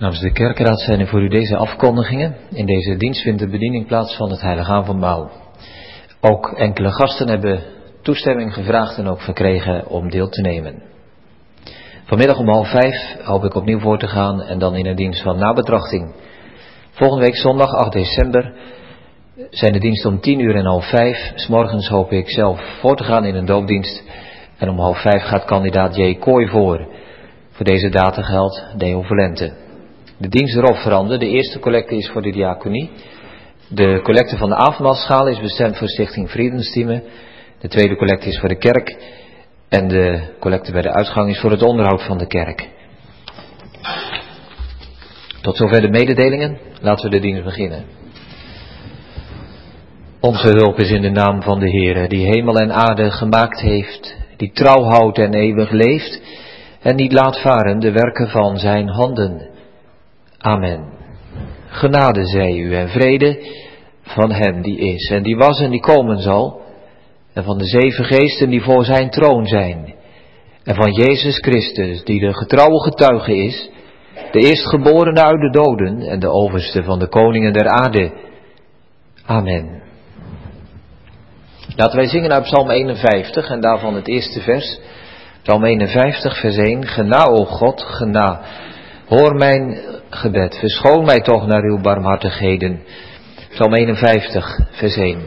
Namens de kerkraad zijn er voor u deze afkondigingen. In deze dienst vindt de bediening plaats van het heilige avondmaal. Ook enkele gasten hebben toestemming gevraagd en ook verkregen om deel te nemen. Vanmiddag om 4:30 hoop ik opnieuw voor te gaan en dan in een dienst van nabetrachting. Volgende week zondag 8 december zijn de diensten om 10:00 en 4:30. 's Morgens hoop ik zelf voor te gaan in een doopdienst. En om 4:30 gaat kandidaat J. Kooi voor. Voor deze data geldt Deo Volente. De dienst erop verandert. De eerste collecte is voor de diaconie. De collecte van de avondmaalschaal is bestemd voor Stichting Friedenstieme. De tweede collecte is voor de kerk. En de collecte bij de uitgang is voor het onderhoud van de kerk. Tot zover de mededelingen. Laten we de dienst beginnen. Onze hulp is in de naam van de Heere, die hemel en aarde gemaakt heeft, die trouw houdt en eeuwig leeft en niet laat varen de werken van zijn handen. Amen. Genade zij u en vrede van hem die is en die was en die komen zal, en van de 7 geesten die voor zijn troon zijn, en van Jezus Christus die de getrouwe getuige is, de eerstgeborene uit de doden en de overste van de koningen der aarde. Amen. Laten wij zingen uit Psalm 51 en daarvan het eerste vers. Psalm 51 vers 1. Gena, o God, gena. Hoor mijn gebed, verschoon mij toch naar uw barmhartigheden. Psalm 51 vers 1.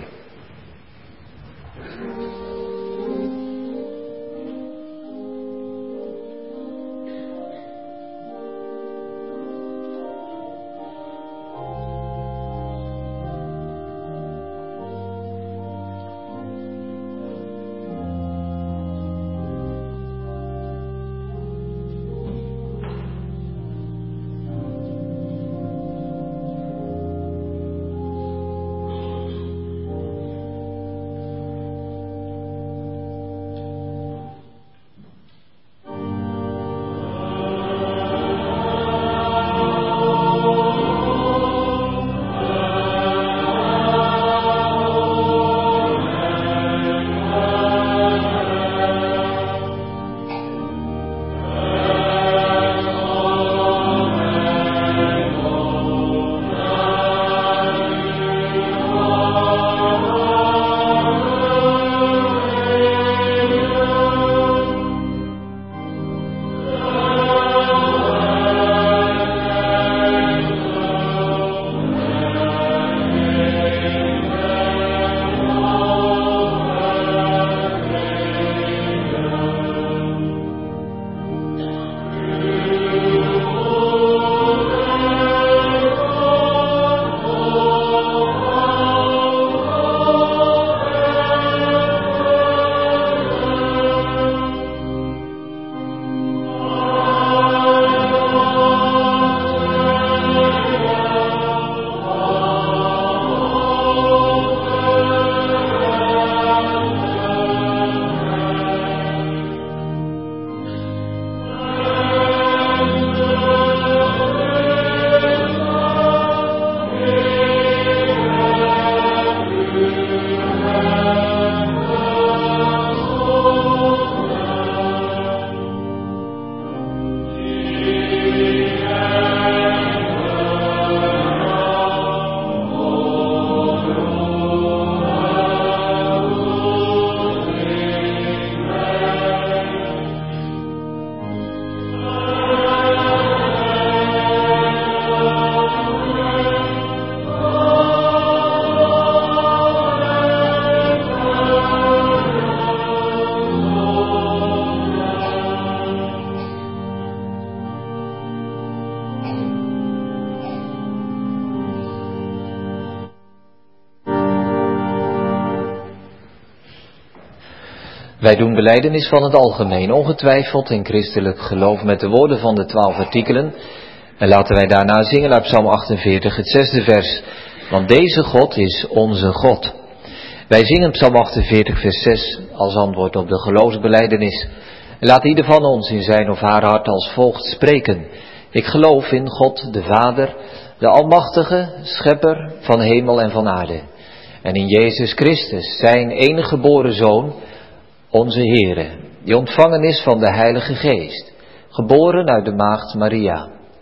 Wij doen belijdenis van het algemeen, ongetwijfeld in christelijk geloof met de woorden van de 12 artikelen. En laten wij daarna zingen uit Psalm 48, het 6e vers. Want deze God is onze God. Wij zingen Psalm 48, vers 6 als antwoord op de geloofsbelijdenis. En laat ieder van ons in zijn of haar hart als volgt spreken. Ik geloof in God de Vader, de Almachtige, Schepper van hemel en van aarde. En in Jezus Christus, zijn enige geboren Zoon, onze Heere, die ontvangen is van de Heilige Geest, geboren uit de maagd Maria,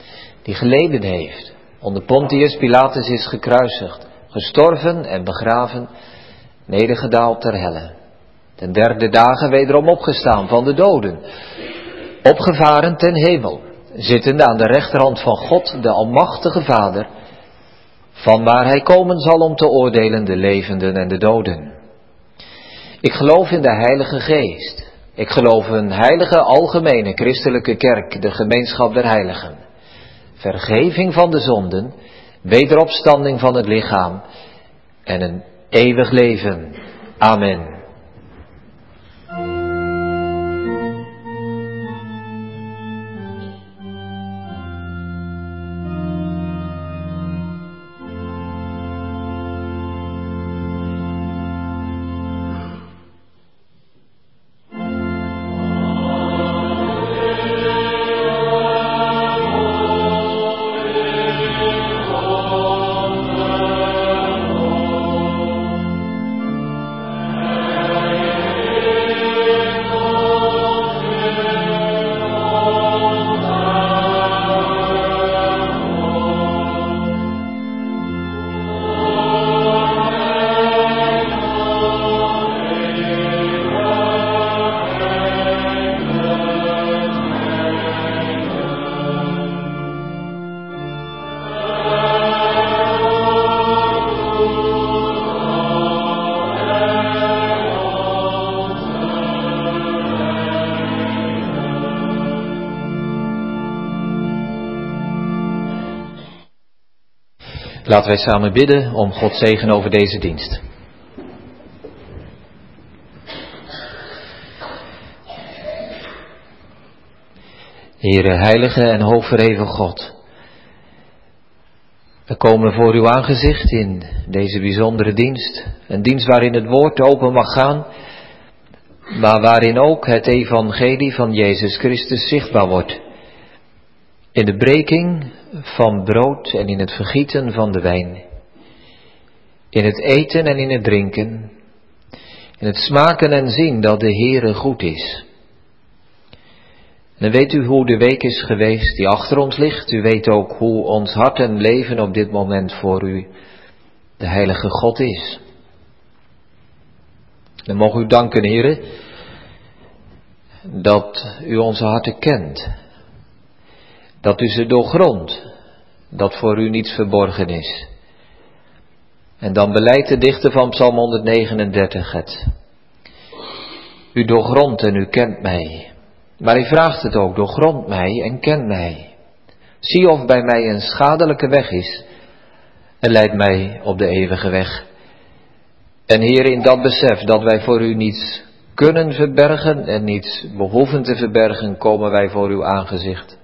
die geleden heeft, onder Pontius Pilatus is gekruisigd, gestorven en begraven, nedergedaald ter helle. Ten derde dagen wederom opgestaan van de doden, opgevaren ten hemel, zittende aan de rechterhand van God, de Almachtige Vader, vanwaar hij komen zal om te oordelen de levenden en de doden. Ik geloof in de Heilige Geest. Ik geloof een heilige, algemene, christelijke kerk, de gemeenschap der heiligen. Vergeving van de zonden, wederopstanding van het lichaam en een eeuwig leven. Amen. Laten wij samen bidden om Gods zegen over deze dienst. Heere, heilige en hoogverheven God, we komen voor uw aangezicht in deze bijzondere dienst. Een dienst waarin het woord open mag gaan, maar waarin ook het evangelie van Jezus Christus zichtbaar wordt. In de breking van brood en in het vergieten van de wijn. In het eten en in het drinken. In het smaken en zien dat de Heere goed is. En weet u hoe de week is geweest die achter ons ligt. U weet ook hoe ons hart en leven op dit moment voor u, de heilige God, is. Dan mogen u danken, Heere, dat u onze harten kent. Dat u ze doorgrondt, dat voor u niets verborgen is. En dan beleidt de dichter van Psalm 139 het. U doorgrondt en u kent mij. Maar hij vraagt het ook, doorgrond mij en ken mij. Zie of bij mij een schadelijke weg is en leid mij op de eeuwige weg. En Heer, in dat besef dat wij voor u niets kunnen verbergen en niets behoeven te verbergen, komen wij voor uw aangezicht.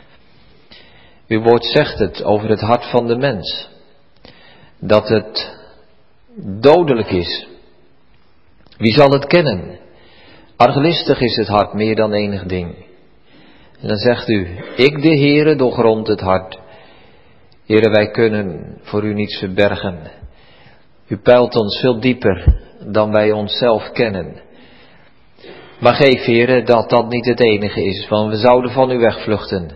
Uw woord zegt het over het hart van de mens, dat het dodelijk is. Wie zal het kennen? Arglistig is het hart meer dan enig ding. En dan zegt u, ik de Heere doorgrond het hart. Heere, wij kunnen voor u niets verbergen. U peilt ons veel dieper dan wij onszelf kennen. Maar geef, Heere, dat dat niet het enige is, want we zouden van u wegvluchten.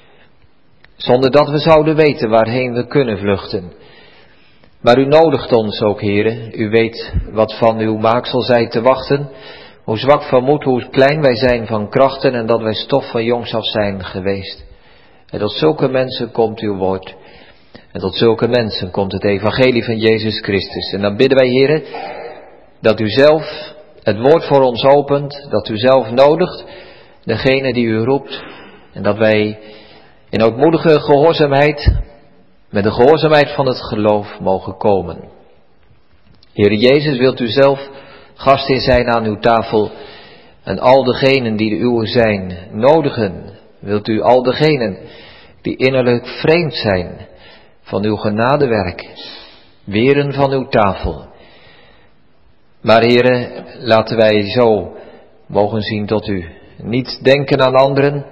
Zonder dat we zouden weten waarheen we kunnen vluchten. Maar u nodigt ons ook, Heere. U weet wat van uw maaksel zij te wachten. Hoe zwak van moed, hoe klein wij zijn van krachten en dat wij stof van jongs af zijn geweest. En tot zulke mensen komt uw woord. En tot zulke mensen komt het evangelie van Jezus Christus. En dan bidden wij, Heere, dat u zelf het woord voor ons opent. Dat u zelf nodigt degene die u roept. En dat wij in ootmoedige gehoorzaamheid, met de gehoorzaamheid van het geloof, mogen komen. Heere Jezus, wilt u zelf gastheer zijn aan uw tafel en al degenen die de uwe zijn nodigen. Wilt u al degenen die innerlijk vreemd zijn van uw genadewerk weren van uw tafel. Maar Heere, laten wij zo mogen zien tot u. Niet denken aan anderen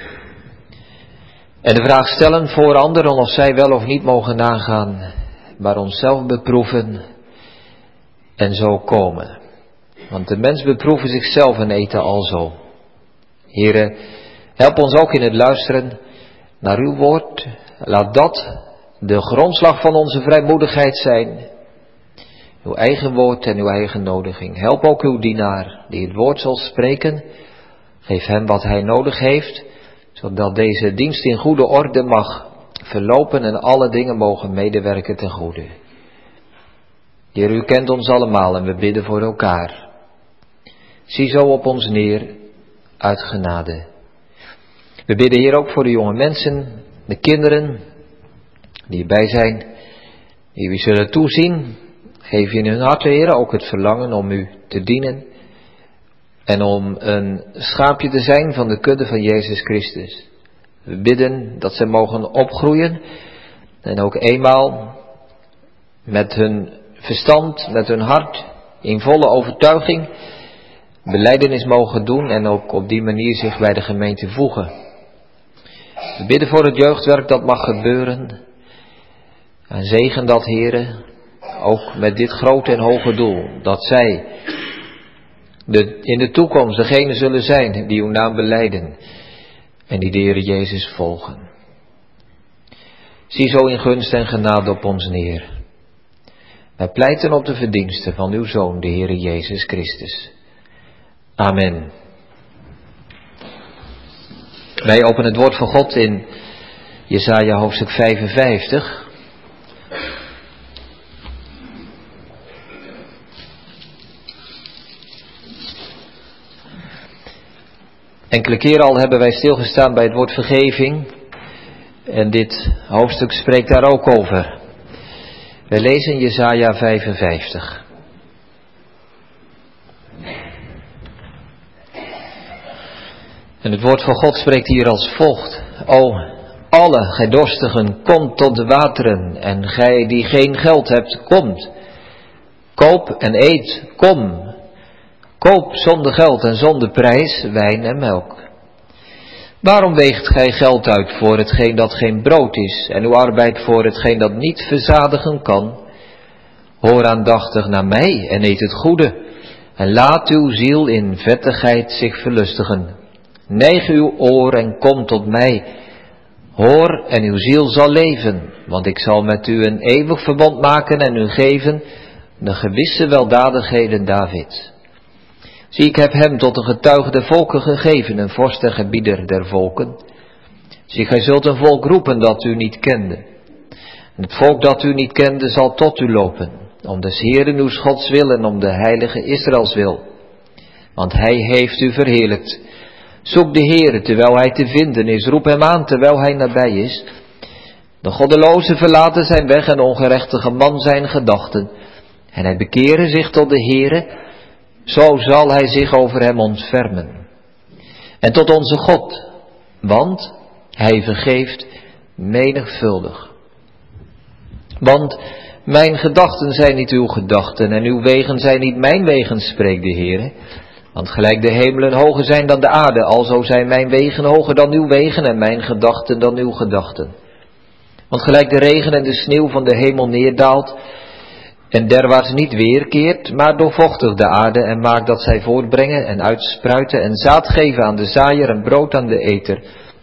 en de vraag stellen voor anderen of zij wel of niet mogen nagaan, maar onszelf beproeven en zo komen. Want de mens beproeven zichzelf en eten alzo. Heere, help ons ook in het luisteren naar uw woord. Laat dat de grondslag van onze vrijmoedigheid zijn. Uw eigen woord en uw eigen nodiging. Help ook uw dienaar die het woord zal spreken. Geef hem wat hij nodig heeft, zodat deze dienst in goede orde mag verlopen en alle dingen mogen medewerken ten goede. Heer, u kent ons allemaal en we bidden voor elkaar. Zie zo op ons neer, uit genade. We bidden hier ook voor de jonge mensen, de kinderen die erbij zijn, die u zullen toezien. Geef in hun hart, Heer, ook het verlangen om u te dienen en om een schaapje te zijn van de kudde van Jezus Christus. We bidden dat zij mogen opgroeien en ook eenmaal met hun verstand, met hun hart, in volle overtuiging belijdenis mogen doen en ook op die manier zich bij de gemeente voegen. We bidden voor het jeugdwerk dat mag gebeuren. En zegen dat, Heere, ook met dit grote en hoge doel, dat zij in de toekomst degene zullen zijn die uw naam belijden en die de Heere Jezus volgen. Zie zo in gunst en genade op ons neer. Wij pleiten op de verdiensten van uw Zoon, de Heere Jezus Christus. Amen. Wij openen het woord van God in Jesaja hoofdstuk 55. Enkele keren al hebben wij stilgestaan bij het woord vergeving. En dit hoofdstuk spreekt daar ook over. We lezen Jesaja 55. En het woord van God spreekt hier als volgt. O, alle gij dorstigen, komt tot de wateren, en gij die geen geld hebt, komt. Koop en eet, kom. Koop zonder geld en zonder prijs wijn en melk. Waarom weegt gij geld uit voor hetgeen dat geen brood is, en uw arbeid voor hetgeen dat niet verzadigen kan? Hoor aandachtig naar mij en eet het goede, en laat uw ziel in vettigheid zich verlustigen. Neig uw oor en kom tot mij. Hoor en uw ziel zal leven, want ik zal met u een eeuwig verbond maken en u geven de gewisse weldadigheden Davids. Zie, ik heb hem tot een getuige der volken gegeven, een vorst en gebieder der volken. Zie, gij zult een volk roepen dat u niet kende. En het volk dat u niet kende zal tot u lopen, om des Heeren uw Gods wil en om de heilige Israëls wil. Want hij heeft u verheerlijkt. Zoek de Heere terwijl hij te vinden is, roep hem aan terwijl hij nabij is. De goddeloze verlaten zijn weg en de ongerechtige man zijn gedachten. En hij bekeren zich tot de Heere, zo zal hij zich over hem ontfermen. En tot onze God, want hij vergeeft menigvuldig. Want mijn gedachten zijn niet uw gedachten en uw wegen zijn niet mijn wegen, spreekt de Heere. Want gelijk de hemelen hoger zijn dan de aarde, alzo zijn mijn wegen hoger dan uw wegen en mijn gedachten dan uw gedachten. Want gelijk de regen en de sneeuw van de hemel neerdaalt en derwaarts niet weerkeert, maar doorvochtigt de aarde en maakt dat zij voortbrengen en uitspruiten en zaad geven aan de zaaier en brood aan de eter.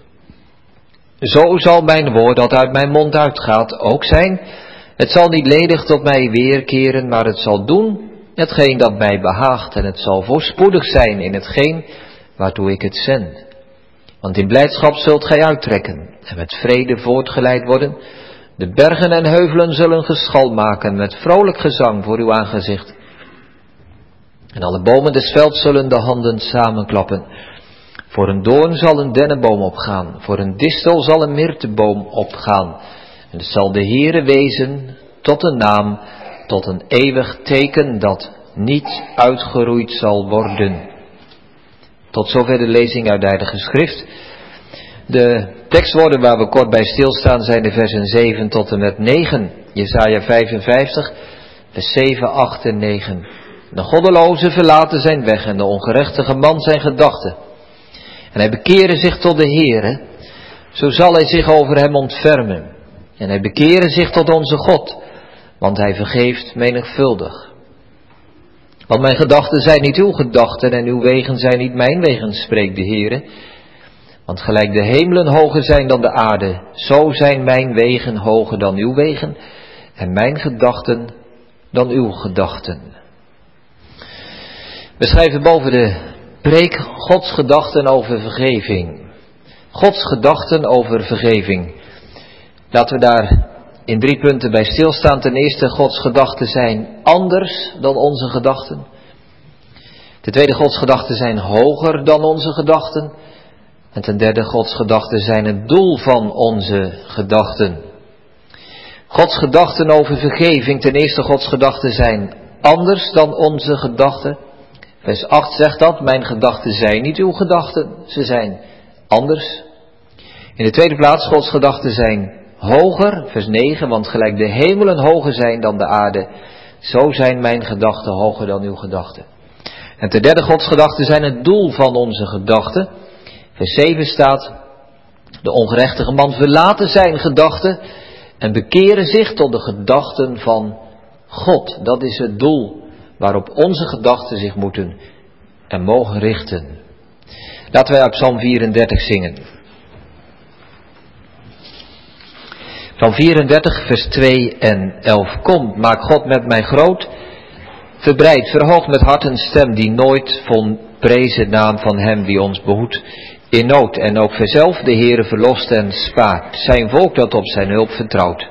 Zo zal mijn woord dat uit mijn mond uitgaat ook zijn. Het zal niet ledig tot mij weerkeren, maar het zal doen hetgeen dat mij behaagt en het zal voorspoedig zijn in hetgeen waartoe ik het zend. Want in blijdschap zult gij uittrekken en met vrede voortgeleid worden. De bergen en heuvelen zullen geschal maken met vrolijk gezang voor uw aangezicht. En alle bomen des velds zullen de handen samenklappen. Voor een doorn zal een dennenboom opgaan, voor een distel zal een myrteboom opgaan. En het zal de Heere wezen tot een naam, tot een eeuwig teken dat niet uitgeroeid zal worden. Tot zover de lezing uit de Heilige Schrift. De tekstwoorden waar we kort bij stilstaan zijn de versen 7 tot en met 9. Jesaja 55, vers 7, 8 en 9. De goddeloze verlaten zijn weg en de ongerechtige man zijn gedachten. En hij bekere zich tot de Heere, zo zal hij zich over hem ontfermen. En hij bekere zich tot onze God, want hij vergeeft menigvuldig. Want mijn gedachten zijn niet uw gedachten en uw wegen zijn niet mijn wegen, spreekt de Heere. Want gelijk de hemelen hoger zijn dan de aarde, zo zijn mijn wegen hoger dan uw wegen en mijn gedachten dan uw gedachten. We schrijven boven de preek Gods gedachten over vergeving. Gods gedachten over vergeving. Laten we daar in 3 punten bij stilstaan. Ten eerste, Gods gedachten zijn anders dan onze gedachten. Ten tweede, Gods gedachten zijn hoger dan onze gedachten. En ten derde, Gods gedachten zijn het doel van onze gedachten. Gods gedachten over vergeving. Ten eerste, Gods gedachten zijn anders dan onze gedachten. Vers 8 zegt dat, mijn gedachten zijn niet uw gedachten, ze zijn anders. In de tweede plaats, Gods gedachten zijn hoger, vers 9, want gelijk de hemelen hoger zijn dan de aarde, zo zijn mijn gedachten hoger dan uw gedachten. En ten derde, Gods gedachten zijn het doel van onze gedachten. Vers 7 staat, de ongerechtige man verlaten zijn gedachten en bekeren zich tot de gedachten van God. Dat is het doel waarop onze gedachten zich moeten en mogen richten. Laten wij uit Psalm 34 zingen. Psalm 34 vers 2 en 11. Kom, maak God met mij groot, verbreid, verhoog met hart een stem die nooit vond, prees de naam van hem die ons behoedt in nood. En ook verzelf de Heere verlost en spaart, zijn volk dat op zijn hulp vertrouwt.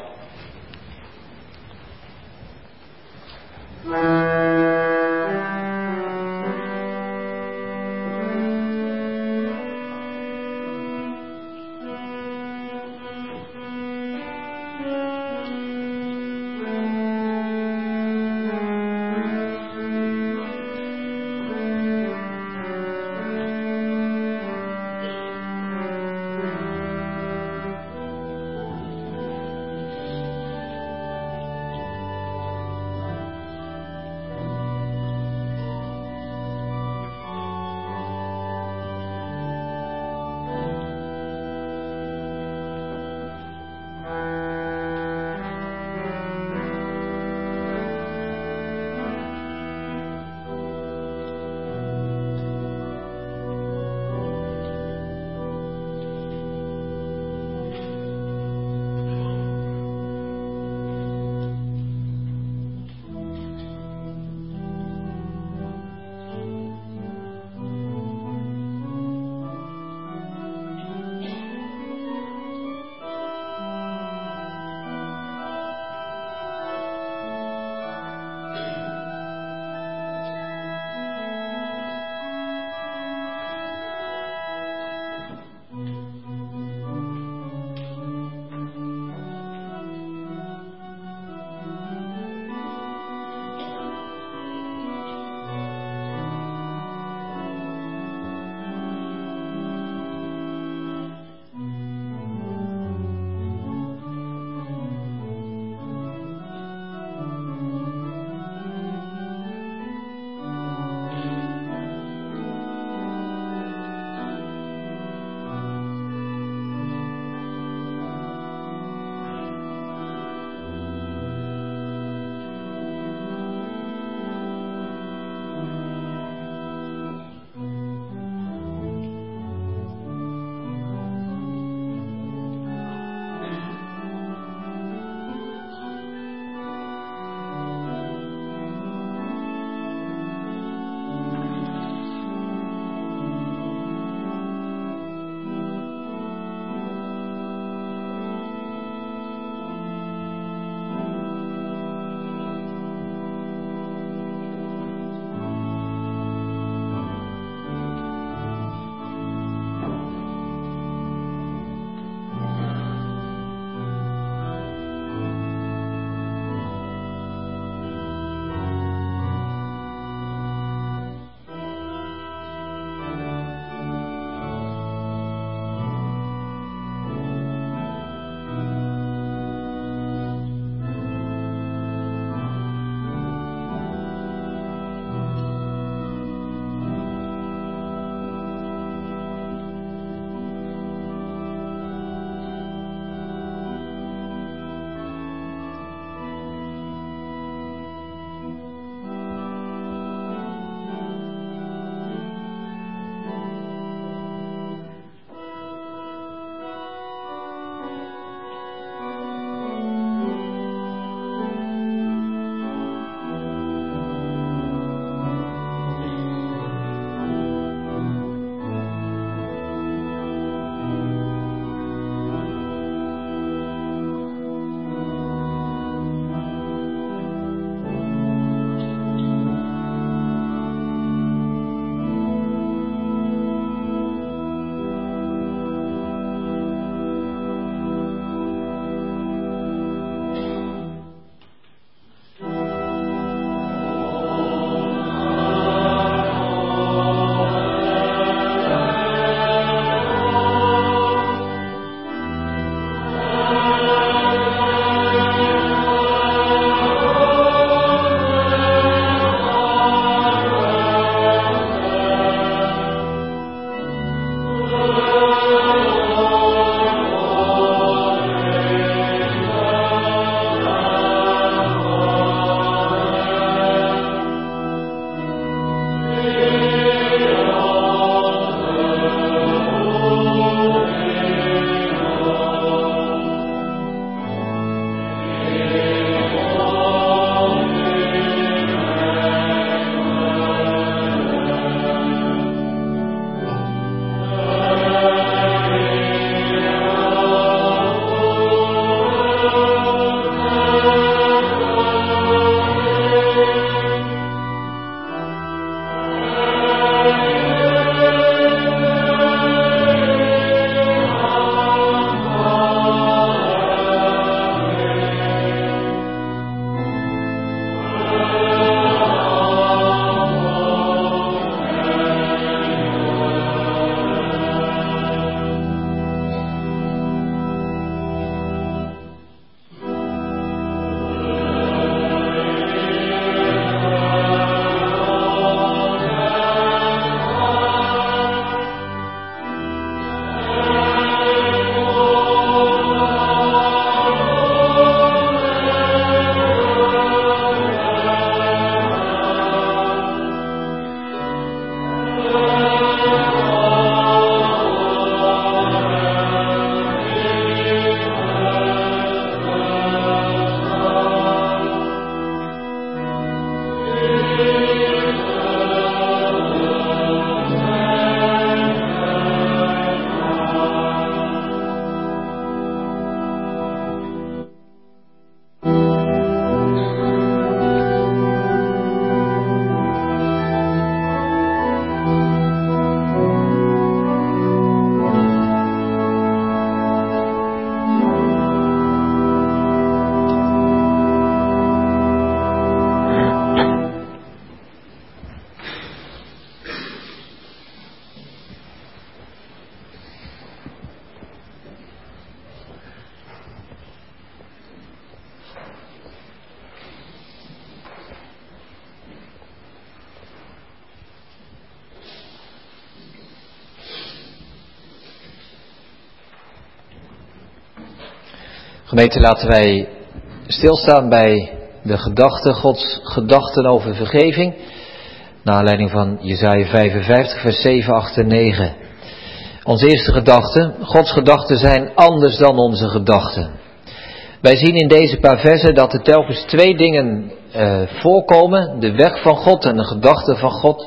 Gemeente, laten wij stilstaan bij de gedachten, Gods gedachten over vergeving. Naar aanleiding van Jesaja 55, vers 7, 8 en 9. Onze eerste gedachte, Gods gedachten zijn anders dan onze gedachten. Wij zien in deze paar versen dat er telkens twee dingen voorkomen. De weg van God en de gedachten van God.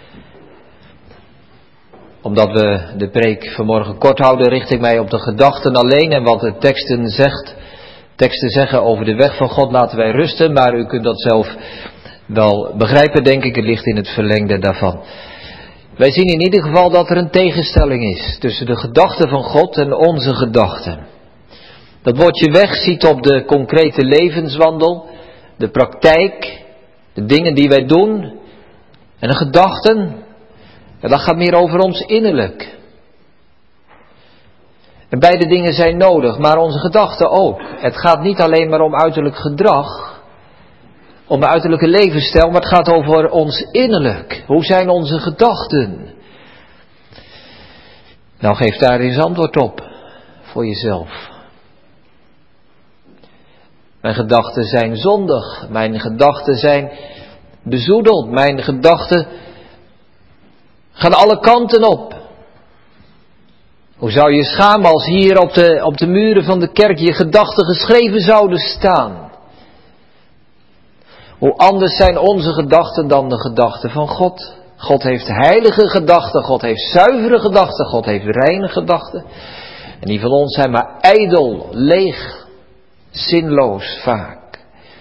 Omdat we de preek vanmorgen kort houden, richt ik mij op de gedachten alleen. En wat de teksten zeggen over de weg van God laten wij rusten. Maar u kunt dat zelf wel begrijpen, denk ik. Het ligt in het verlengde daarvan. Wij zien in ieder geval dat er een tegenstelling is tussen de gedachten van God en onze gedachten. Dat woordje weg ziet op de concrete levenswandel, de praktijk, de dingen die wij doen. En de gedachten, dat gaat meer over ons innerlijk. En beide dingen zijn nodig, maar onze gedachten ook. Het gaat niet alleen maar om uiterlijk gedrag, om een uiterlijke levensstijl, maar het gaat over ons innerlijk. Hoe zijn onze gedachten? Nou, geef daar eens antwoord op voor jezelf. Mijn gedachten zijn zondig, mijn gedachten zijn bezoedeld, mijn gedachten gaan alle kanten op. Hoe zou je schamen als hier op de muren van de kerk je gedachten geschreven zouden staan? Hoe anders zijn onze gedachten dan de gedachten van God? God heeft heilige gedachten, God heeft zuivere gedachten, God heeft reine gedachten. En die van ons zijn maar ijdel, leeg, zinloos vaak.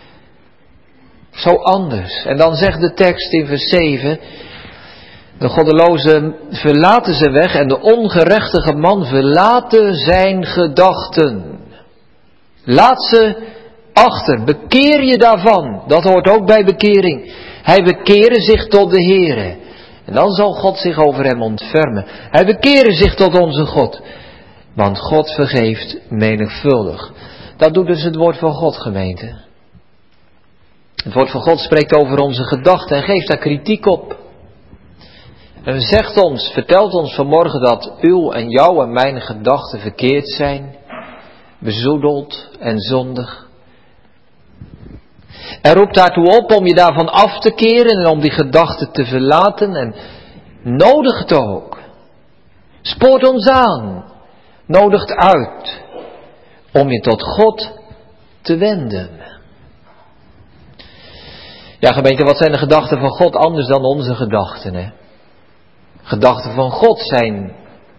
Zo anders. En dan zegt de tekst in vers 7... De goddelozen verlaten zijn weg en de ongerechtige man verlaten zijn gedachten. Laat ze achter, bekeer je daarvan. Dat hoort ook bij bekering. Hij bekeerde zich tot de Heere. En dan zal God zich over hem ontfermen. Hij bekeerde zich tot onze God. Want God vergeeft menigvuldig. Dat doet dus het woord van God, gemeente. Het woord van God spreekt over onze gedachten en geeft daar kritiek op. En vertelt ons vanmorgen dat uw en jouw en mijn gedachten verkeerd zijn, bezoedeld en zondig. En roept daartoe op om je daarvan af te keren en om die gedachten te verlaten en nodigt ook. Spoort ons aan, nodigt uit om je tot God te wenden. Ja, gemeente, wat zijn de gedachten van God anders dan onze gedachten, hè? Gedachten van God zijn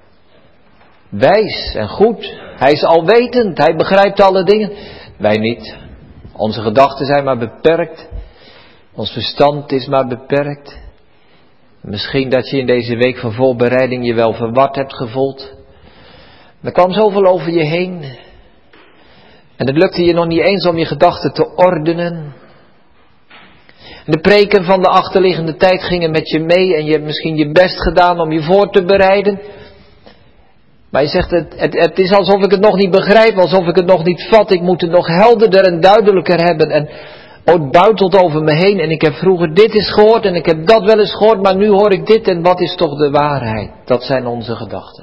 wijs en goed. Hij is alwetend, hij begrijpt alle dingen. Wij niet. Onze gedachten zijn maar beperkt. Ons verstand is maar beperkt. Misschien dat je in deze week van voorbereiding je wel verward hebt gevoeld. Er kwam zoveel over je heen. En het lukte je nog niet eens om je gedachten te ordenen. De preken van de achterliggende tijd gingen met je mee en je hebt misschien je best gedaan om je voor te bereiden. Maar je zegt, het is alsof ik het nog niet begrijp, alsof ik het nog niet vat. Ik moet het nog helderder en duidelijker hebben. En het buitelt over me heen en ik heb vroeger dit eens gehoord en ik heb dat wel eens gehoord, maar nu hoor ik dit en wat is toch de waarheid? Dat zijn onze gedachten.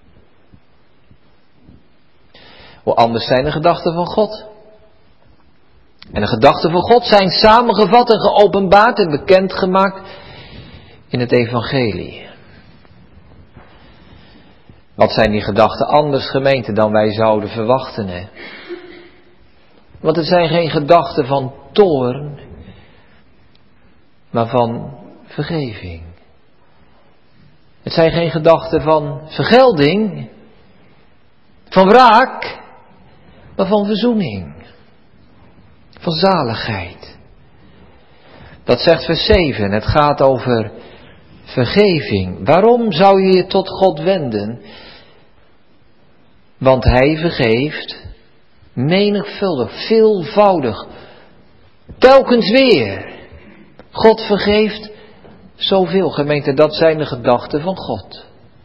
Hoe anders zijn de gedachten van God? En de gedachten van God zijn samengevat en geopenbaard en bekendgemaakt in het evangelie. Wat zijn die gedachten anders, gemeente, dan wij zouden verwachten, hè? Want het zijn geen gedachten van toorn, maar van vergeving. Het zijn geen gedachten van vergelding, van wraak, maar van verzoening. Van zaligheid. Dat zegt vers 7. Het gaat over vergeving. Waarom zou je je tot God wenden? Want hij vergeeft menigvuldig, veelvoudig, telkens weer. God vergeeft zoveel, gemeente, dat zijn de gedachten van God.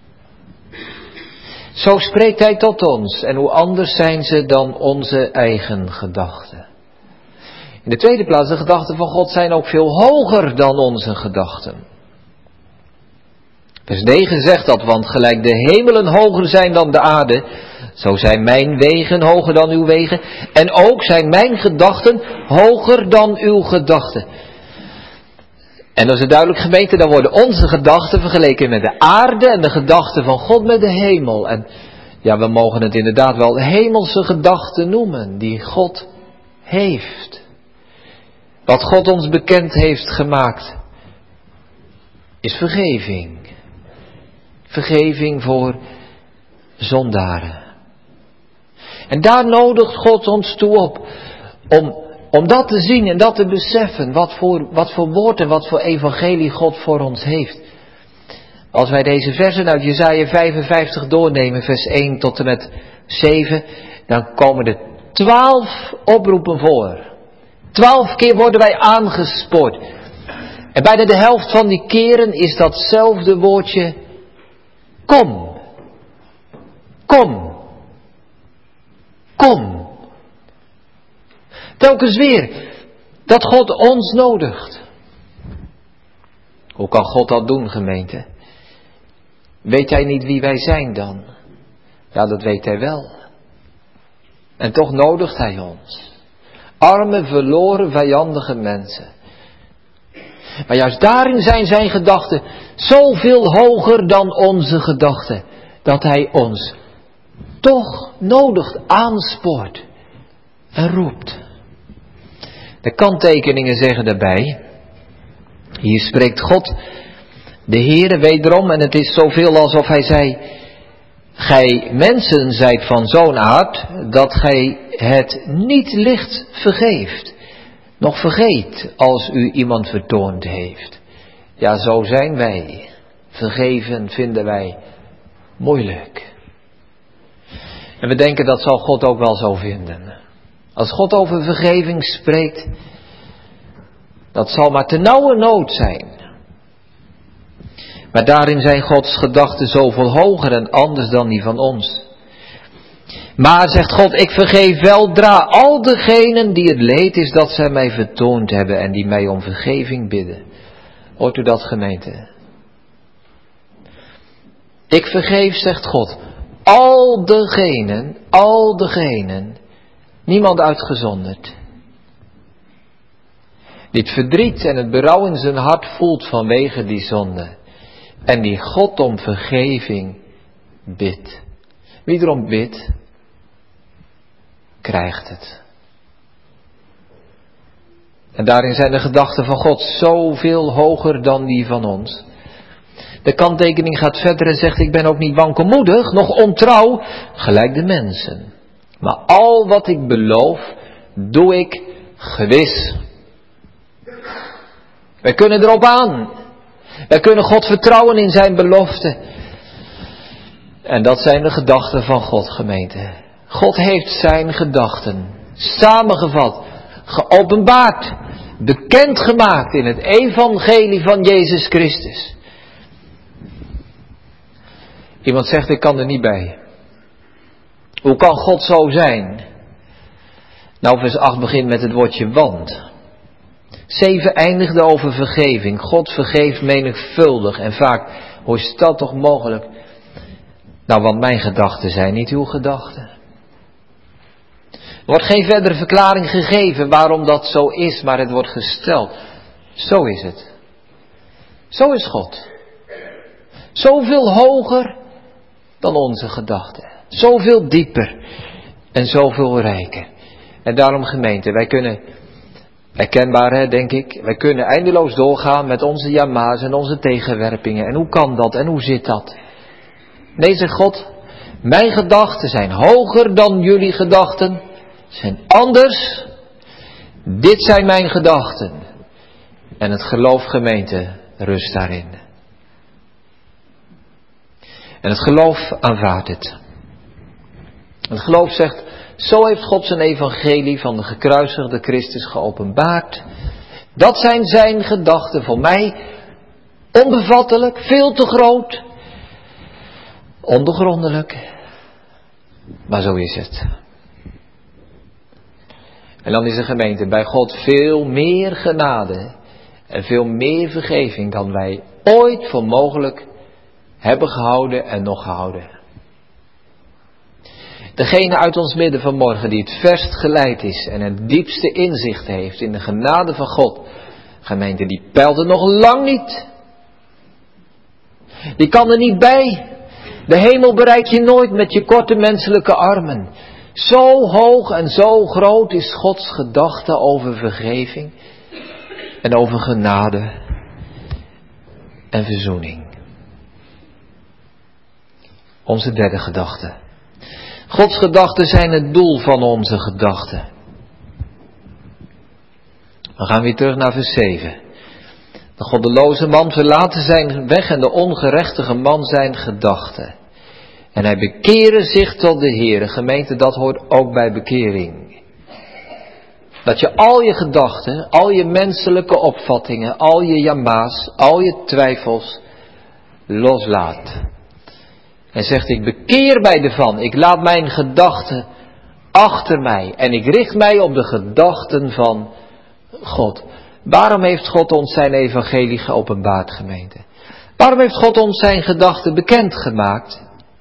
Zo spreekt hij tot ons en hoe anders zijn ze dan onze eigen gedachten. In de tweede plaats, de gedachten van God zijn ook veel hoger dan onze gedachten. Vers 9 zegt dat, want gelijk de hemelen hoger zijn dan de aarde, zo zijn mijn wegen hoger dan uw wegen. En ook zijn mijn gedachten hoger dan uw gedachten. En dat is duidelijk, gemeente, dan worden onze gedachten vergeleken met de aarde en de gedachten van God met de hemel. En ja, we mogen het inderdaad wel hemelse gedachten noemen, die God heeft. Wat God ons bekend heeft gemaakt, is vergeving. Vergeving voor zondaren. En daar nodigt God ons toe op, om dat te zien en dat te beseffen, wat voor woord en wat voor evangelie God voor ons heeft. Als wij deze versen uit Jesaja 55 doornemen, vers 1 tot en met 7, dan komen er 12 oproepen voor. 12 keer worden wij aangespoord. En bijna de helft van die keren is datzelfde woordje, kom. Kom. Kom. Telkens weer dat God ons nodigt. Hoe kan God dat doen, gemeente? Weet hij niet wie wij zijn dan? Ja, dat weet hij wel. En toch nodigt hij ons. Arme, verloren, vijandige mensen. Maar juist daarin zijn zijn gedachten zoveel hoger dan onze gedachten. Dat hij ons toch nodigt, aanspoort en roept. De kanttekeningen zeggen daarbij. Hier spreekt God, de Heere, wederom, en het is zoveel alsof hij zei: gij mensen zijt van zo'n aard dat gij het niet licht vergeeft, nog vergeet als u iemand vertoond heeft. Ja, zo zijn wij. Vergeven vinden wij moeilijk. En we denken dat zal God ook wel zo vinden. Als God over vergeving spreekt, dat zal maar te nauwe nood zijn. Maar daarin zijn Gods gedachten zoveel hoger en anders dan die van ons. Maar, zegt God, ik vergeef weldra al degenen die het leed is dat zij mij vertoond hebben en die mij om vergeving bidden. Hoort u dat, gemeente? Ik vergeef, zegt God, al degenen, niemand uitgezonderd, die het verdriet en het berouw in zijn hart voelt vanwege die zonde. En die God om vergeving bidt. Wie erom bidt, krijgt het. En daarin zijn de gedachten van God zoveel hoger dan die van ons. De kanttekening gaat verder en zegt: ik ben ook niet wankelmoedig, nog ontrouw, gelijk de mensen. Maar al wat ik beloof, doe ik gewis. Wij kunnen erop aan. Wij kunnen God vertrouwen in zijn belofte. En dat zijn de gedachten van God, gemeente. God heeft zijn gedachten samengevat, geopenbaard, bekendgemaakt in het evangelie van Jezus Christus. Iemand zegt: ik kan er niet bij. Hoe kan God zo zijn? Nou, vers 8 begint met het woordje want. 7 eindigde over vergeving. God vergeeft menigvuldig. En vaak, hoe is dat toch mogelijk? Nou, want mijn gedachten zijn niet uw gedachten. Er wordt geen verdere verklaring gegeven waarom dat zo is, maar het wordt gesteld. Zo is het. Zo is God. Zoveel hoger dan onze gedachten. Zoveel dieper en zoveel rijker. En daarom, gemeente, wij kunnen, herkenbaar denk ik, wij kunnen eindeloos doorgaan met onze jama's en onze tegenwerpingen. En hoe kan dat en hoe zit dat? Nee, zegt God, mijn gedachten zijn hoger dan jullie gedachten, zijn anders. Dit zijn mijn gedachten. En het geloof, gemeente, rust daarin. En het geloof aanvaardt het. Het geloof zegt: zo heeft God zijn evangelie van de gekruisigde Christus geopenbaard. Dat zijn zijn gedachten voor mij. Onbevattelijk, veel te groot. Ondoorgrondelijk. Maar zo is het. En dan is de gemeente bij God veel meer genade en veel meer vergeving dan wij ooit voor mogelijk hebben gehouden en nog gehouden. Degene uit ons midden vanmorgen die het verst geleid is en het diepste inzicht heeft in de genade van God, gemeente, die peilt er nog lang niet. Die kan er niet bij. De hemel bereik je nooit met je korte menselijke armen. Zo hoog en zo groot is Gods gedachte over vergeving en over genade en verzoening. Onze derde gedachte. Gods gedachten zijn het doel van onze gedachten. We gaan weer terug naar vers 7. De goddeloze man verlaten zijn weg en de ongerechtige man zijn gedachten. En hij bekeren zich tot de Heere. Gemeente, dat hoort ook bij bekering. Dat je al je gedachten, al je menselijke opvattingen, al je jama's, al je twijfels loslaat. En zegt, ik bekeer mij ervan. Ik laat mijn gedachten achter mij. En ik richt mij op de gedachten van God. Waarom heeft God ons zijn evangelie geopenbaard, gemeente? Waarom heeft God ons zijn gedachten bekendgemaakt?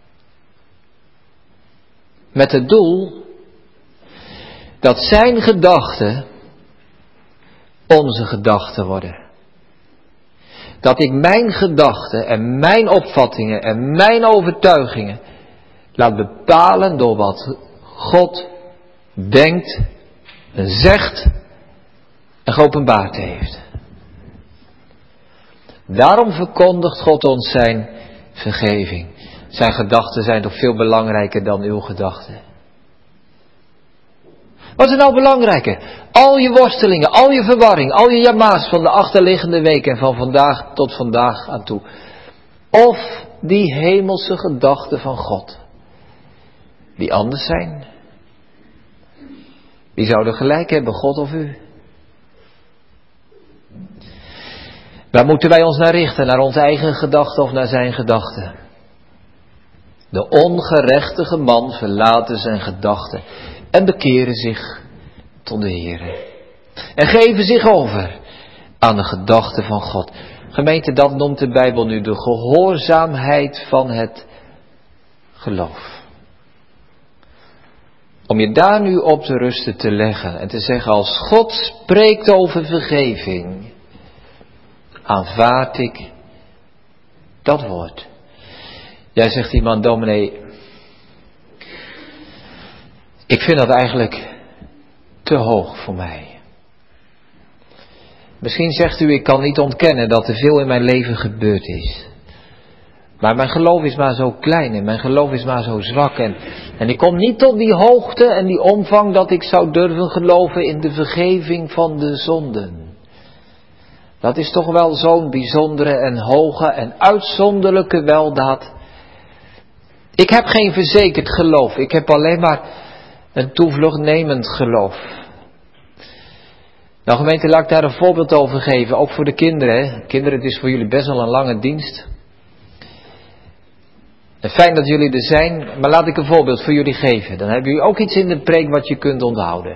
Met het doel dat zijn gedachten onze gedachten worden. Dat ik mijn gedachten en mijn opvattingen en mijn overtuigingen laat bepalen door wat God denkt en zegt en geopenbaard heeft. Daarom verkondigt God ons zijn vergeving. Zijn gedachten zijn toch veel belangrijker dan uw gedachten. Wat is nou belangrijker? Al je worstelingen, al je verwarring, al je jama's van de achterliggende week en van vandaag tot vandaag aan toe. Of die hemelse gedachten van God. Die anders zijn. Wie zouden gelijk hebben, God of u? Waar moeten wij ons naar richten? Naar onze eigen gedachten of naar zijn gedachten? De ongerechtige man verlaten zijn gedachten en bekeren zich tot de Heere. En geven zich over aan de gedachten van God. Gemeente, dat noemt de Bijbel nu de gehoorzaamheid van het geloof. Om je daar nu op te rusten te leggen en te zeggen, als God spreekt over vergeving, aanvaard ik dat woord. Jij zegt iemand, dominee, ik vind dat eigenlijk te hoog voor mij. Misschien zegt u, ik kan niet ontkennen dat er veel in mijn leven gebeurd is. Maar mijn geloof is maar zo klein en mijn geloof is maar zo zwak. En ik kom niet tot die hoogte en die omvang dat ik zou durven geloven in de vergeving van de zonden. Dat is toch wel zo'n bijzondere en hoge en uitzonderlijke weldaad. Ik heb geen verzekerd geloof. Ik heb alleen maar een toevluchtnemend geloof. Nou gemeente, laat ik daar een voorbeeld over geven. Ook voor de kinderen. Hè? Kinderen, het is voor jullie best wel een lange dienst. En fijn dat jullie er zijn. Maar laat ik een voorbeeld voor jullie geven. Dan hebben jullie ook iets in de preek wat je kunt onthouden.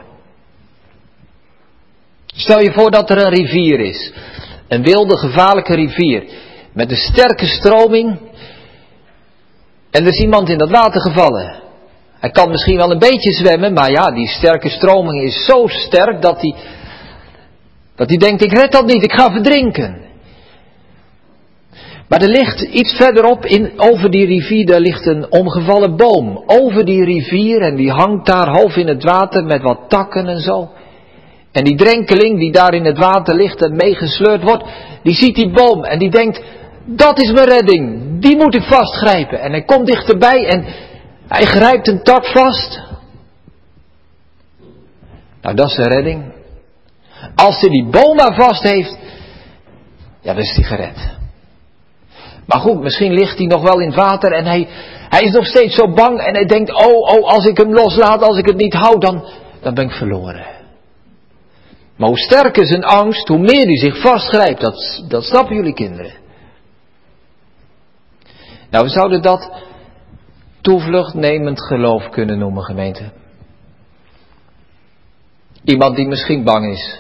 Stel je voor dat er een rivier is. Een wilde, gevaarlijke rivier. Met een sterke stroming. En er is iemand in dat water gevallen. Hij kan misschien wel een beetje zwemmen. Maar ja, die sterke stroming is zo sterk dat hij denkt, ik red dat niet, ik ga verdrinken. Maar er ligt iets verderop over die rivier, daar ligt een omgevallen boom. Over die rivier en die hangt daar half in het water met wat takken en zo. En die drenkeling die daar in het water ligt en meegesleurd wordt, die ziet die boom en die denkt, dat is mijn redding, die moet ik vastgrijpen. En hij komt dichterbij en hij grijpt een tak vast. Nou, dat is de redding. Als hij die boom maar vast heeft, ja, dan is hij gered. Maar goed, misschien ligt hij nog wel in het water en hij is nog steeds zo bang en hij denkt, oh, als ik hem loslaat, als ik het niet hou, dan ben ik verloren. Maar hoe sterker zijn angst, hoe meer hij zich vastgrijpt, dat snappen jullie kinderen. Nou, we zouden dat toevluchtnemend geloof kunnen noemen, gemeente. Iemand die misschien bang is.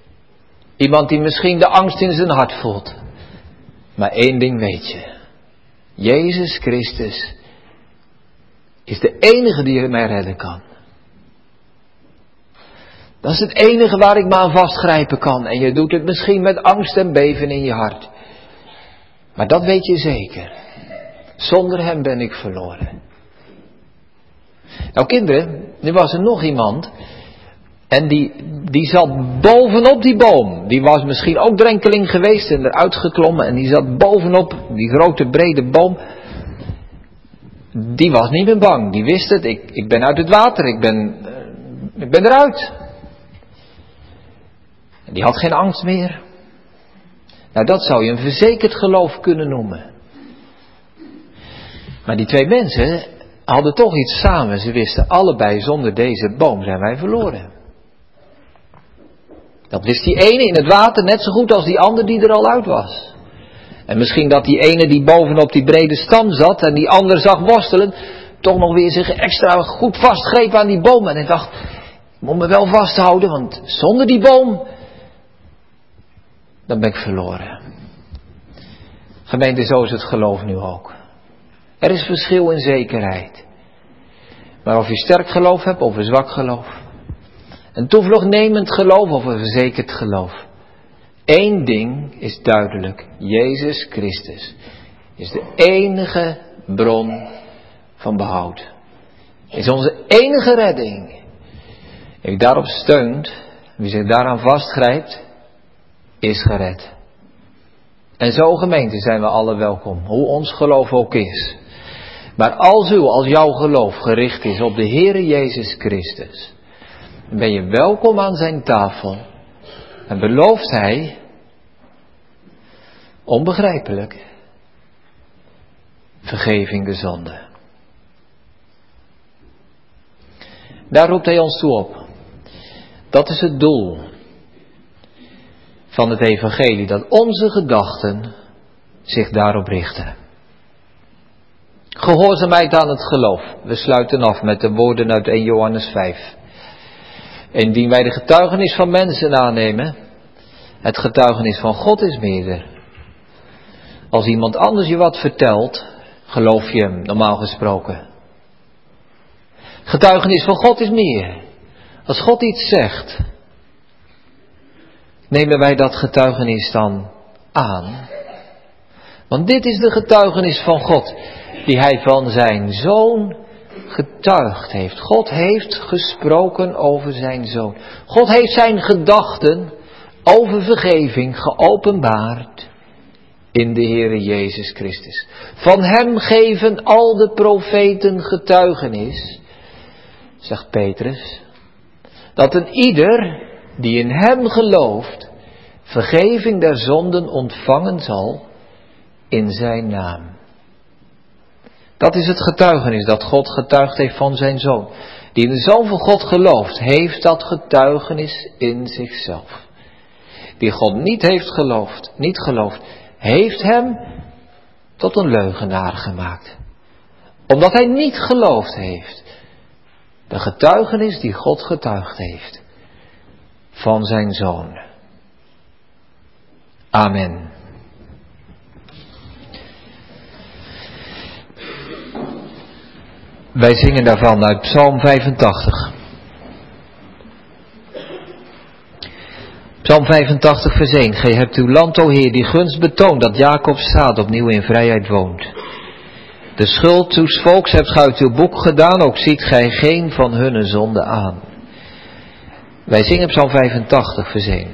Iemand die misschien de angst in zijn hart voelt. Maar één ding weet je. Jezus Christus is de enige die mij redden kan. Dat is het enige waar ik me aan vastgrijpen kan. En je doet het misschien met angst en beven in je hart. Maar dat weet je zeker. Zonder hem ben ik verloren. Nou kinderen, er was er nog iemand. En die zat bovenop die boom. Die was misschien ook drenkeling geweest en eruit geklommen. En die zat bovenop die grote brede boom. Die was niet meer bang. Die wist het. Ik ben uit het water. Ik ben eruit. En die had geen angst meer. Nou, dat zou je een verzekerd geloof kunnen noemen. Maar die twee mensen hadden toch iets samen. Ze wisten allebei, zonder deze boom zijn wij verloren. Dat wist die ene in het water net zo goed als die ander die er al uit was. En misschien dat die ene die bovenop die brede stam zat en die ander zag worstelen, toch nog weer zich extra goed vastgreep aan die boom. En hij dacht, ik moet me wel vasthouden, want zonder die boom, dan ben ik verloren. Gemeente, zo is het geloof nu ook. Er is verschil in zekerheid. Maar of je sterk geloof hebt of een zwak geloof. Een toevluchtnemend geloof of een verzekerd geloof. Eén ding is duidelijk. Jezus Christus is de enige bron van behoud. Is onze enige redding. Wie daarop steunt, wie zich daaraan vastgrijpt, is gered. En zo gemeente zijn we alle welkom, hoe ons geloof ook is. Maar als jouw geloof gericht is op de Heere Jezus Christus, dan ben je welkom aan zijn tafel. En belooft hij, onbegrijpelijk, vergeving de zonde. Daar roept hij ons toe op. Dat is het doel van het evangelie, dat onze gedachten zich daarop richten. Gehoorzaamheid aan het geloof. We sluiten af met de woorden uit 1 Johannes 5. Indien wij de getuigenis van mensen aannemen, het getuigenis van God is meerder. Als iemand anders je wat vertelt, geloof je hem normaal gesproken. Getuigenis van God is meer. Als God iets zegt, nemen wij dat getuigenis dan aan. Want dit is de getuigenis van God, die hij van zijn Zoon getuigd heeft. God heeft gesproken over zijn Zoon. God heeft zijn gedachten over vergeving geopenbaard in de Heere Jezus Christus. Van hem geven al de profeten getuigenis, zegt Petrus, dat een ieder die in hem gelooft, vergeving der zonden ontvangen zal in zijn naam. Dat is het getuigenis dat God getuigd heeft van zijn Zoon. Die in de Zoon van God gelooft, heeft dat getuigenis in zichzelf. Die God niet heeft geloofd, niet gelooft, heeft hem tot een leugenaar gemaakt. Omdat hij niet geloofd heeft. De getuigenis die God getuigd heeft van zijn Zoon. Amen. Wij zingen daarvan uit Psalm 85. Psalm 85 vers 1. Gij hebt uw land, o Heer, die gunst betoond, dat Jacobs zaad opnieuw in vrijheid woont. De schuld uws volks hebt gij uit uw boek gedaan, ook ziet gij geen van hunne zonden aan. Wij zingen Psalm 85 vers 1.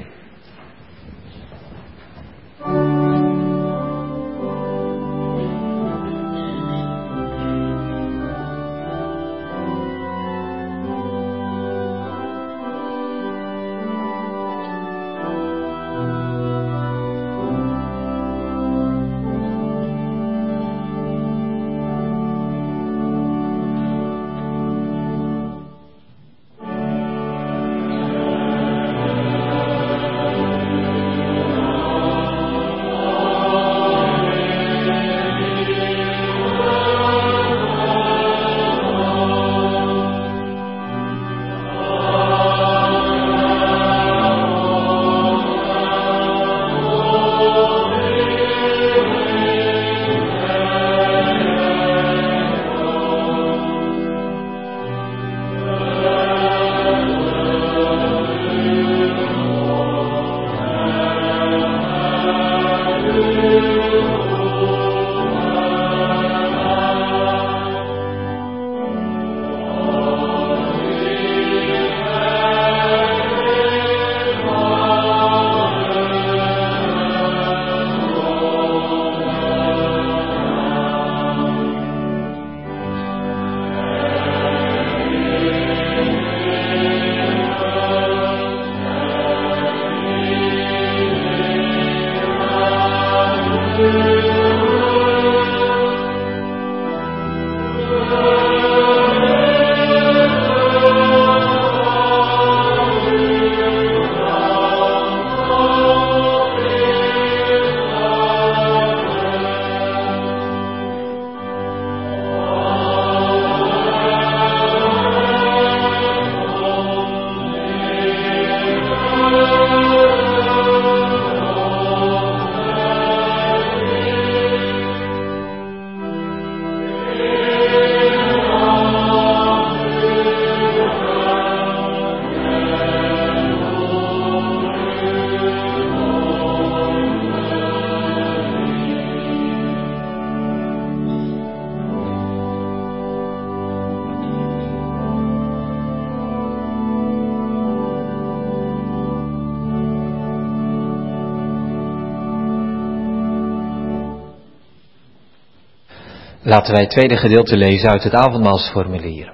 Laten wij het tweede gedeelte lezen uit het avondmaalsformulier.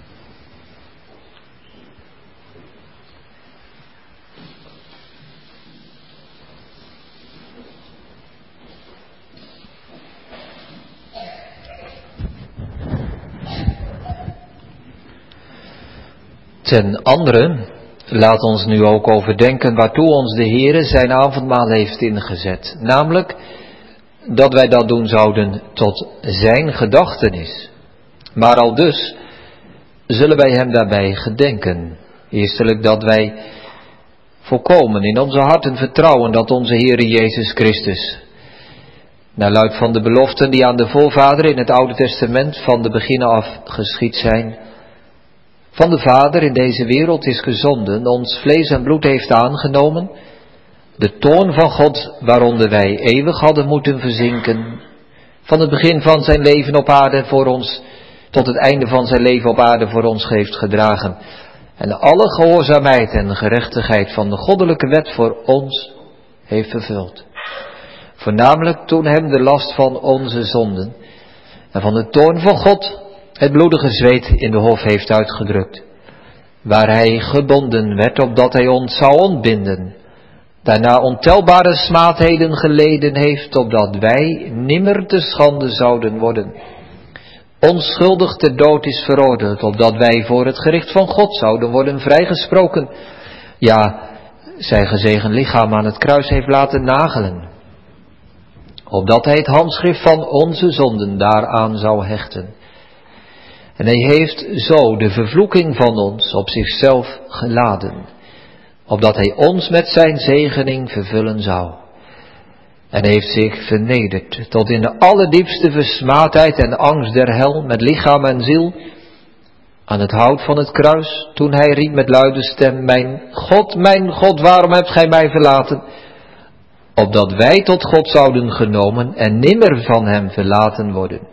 Ten andere, laat ons nu ook overdenken waartoe ons de Heere zijn avondmaal heeft ingezet. Namelijk, dat wij dat doen zouden tot zijn gedachtenis. Maar al dus zullen wij hem daarbij gedenken. Eerstelijk dat wij volkomen in onze harten vertrouwen dat onze Heere Jezus Christus, naar luid van de beloften die aan de voorvader in het Oude Testament van de beginnen af geschied zijn, van de Vader in deze wereld is gezonden, ons vlees en bloed heeft aangenomen, de toorn van God waaronder wij eeuwig hadden moeten verzinken, van het begin van zijn leven op aarde voor ons, tot het einde van zijn leven op aarde voor ons heeft gedragen, en alle gehoorzaamheid en gerechtigheid van de goddelijke wet voor ons heeft vervuld. Voornamelijk toen hem de last van onze zonden en van de toorn van God het bloedige zweet in de hof heeft uitgedrukt, waar hij gebonden werd opdat hij ons zou ontbinden, daarna ontelbare smaadheden geleden heeft, opdat wij nimmer te schande zouden worden. Onschuldig ter dood is veroordeeld, opdat wij voor het gericht van God zouden worden vrijgesproken. Ja, zijn gezegend lichaam aan het kruis heeft laten nagelen, opdat hij het handschrift van onze zonden daaraan zou hechten. En hij heeft zo de vervloeking van ons op zichzelf geladen, opdat hij ons met zijn zegening vervullen zou. En heeft zich vernederd tot in de allerdiepste versmaadheid en angst der hel met lichaam en ziel, aan het hout van het kruis, toen hij riep met luide stem, mijn God, waarom hebt gij mij verlaten? Opdat wij tot God zouden genomen en nimmer van hem verlaten worden.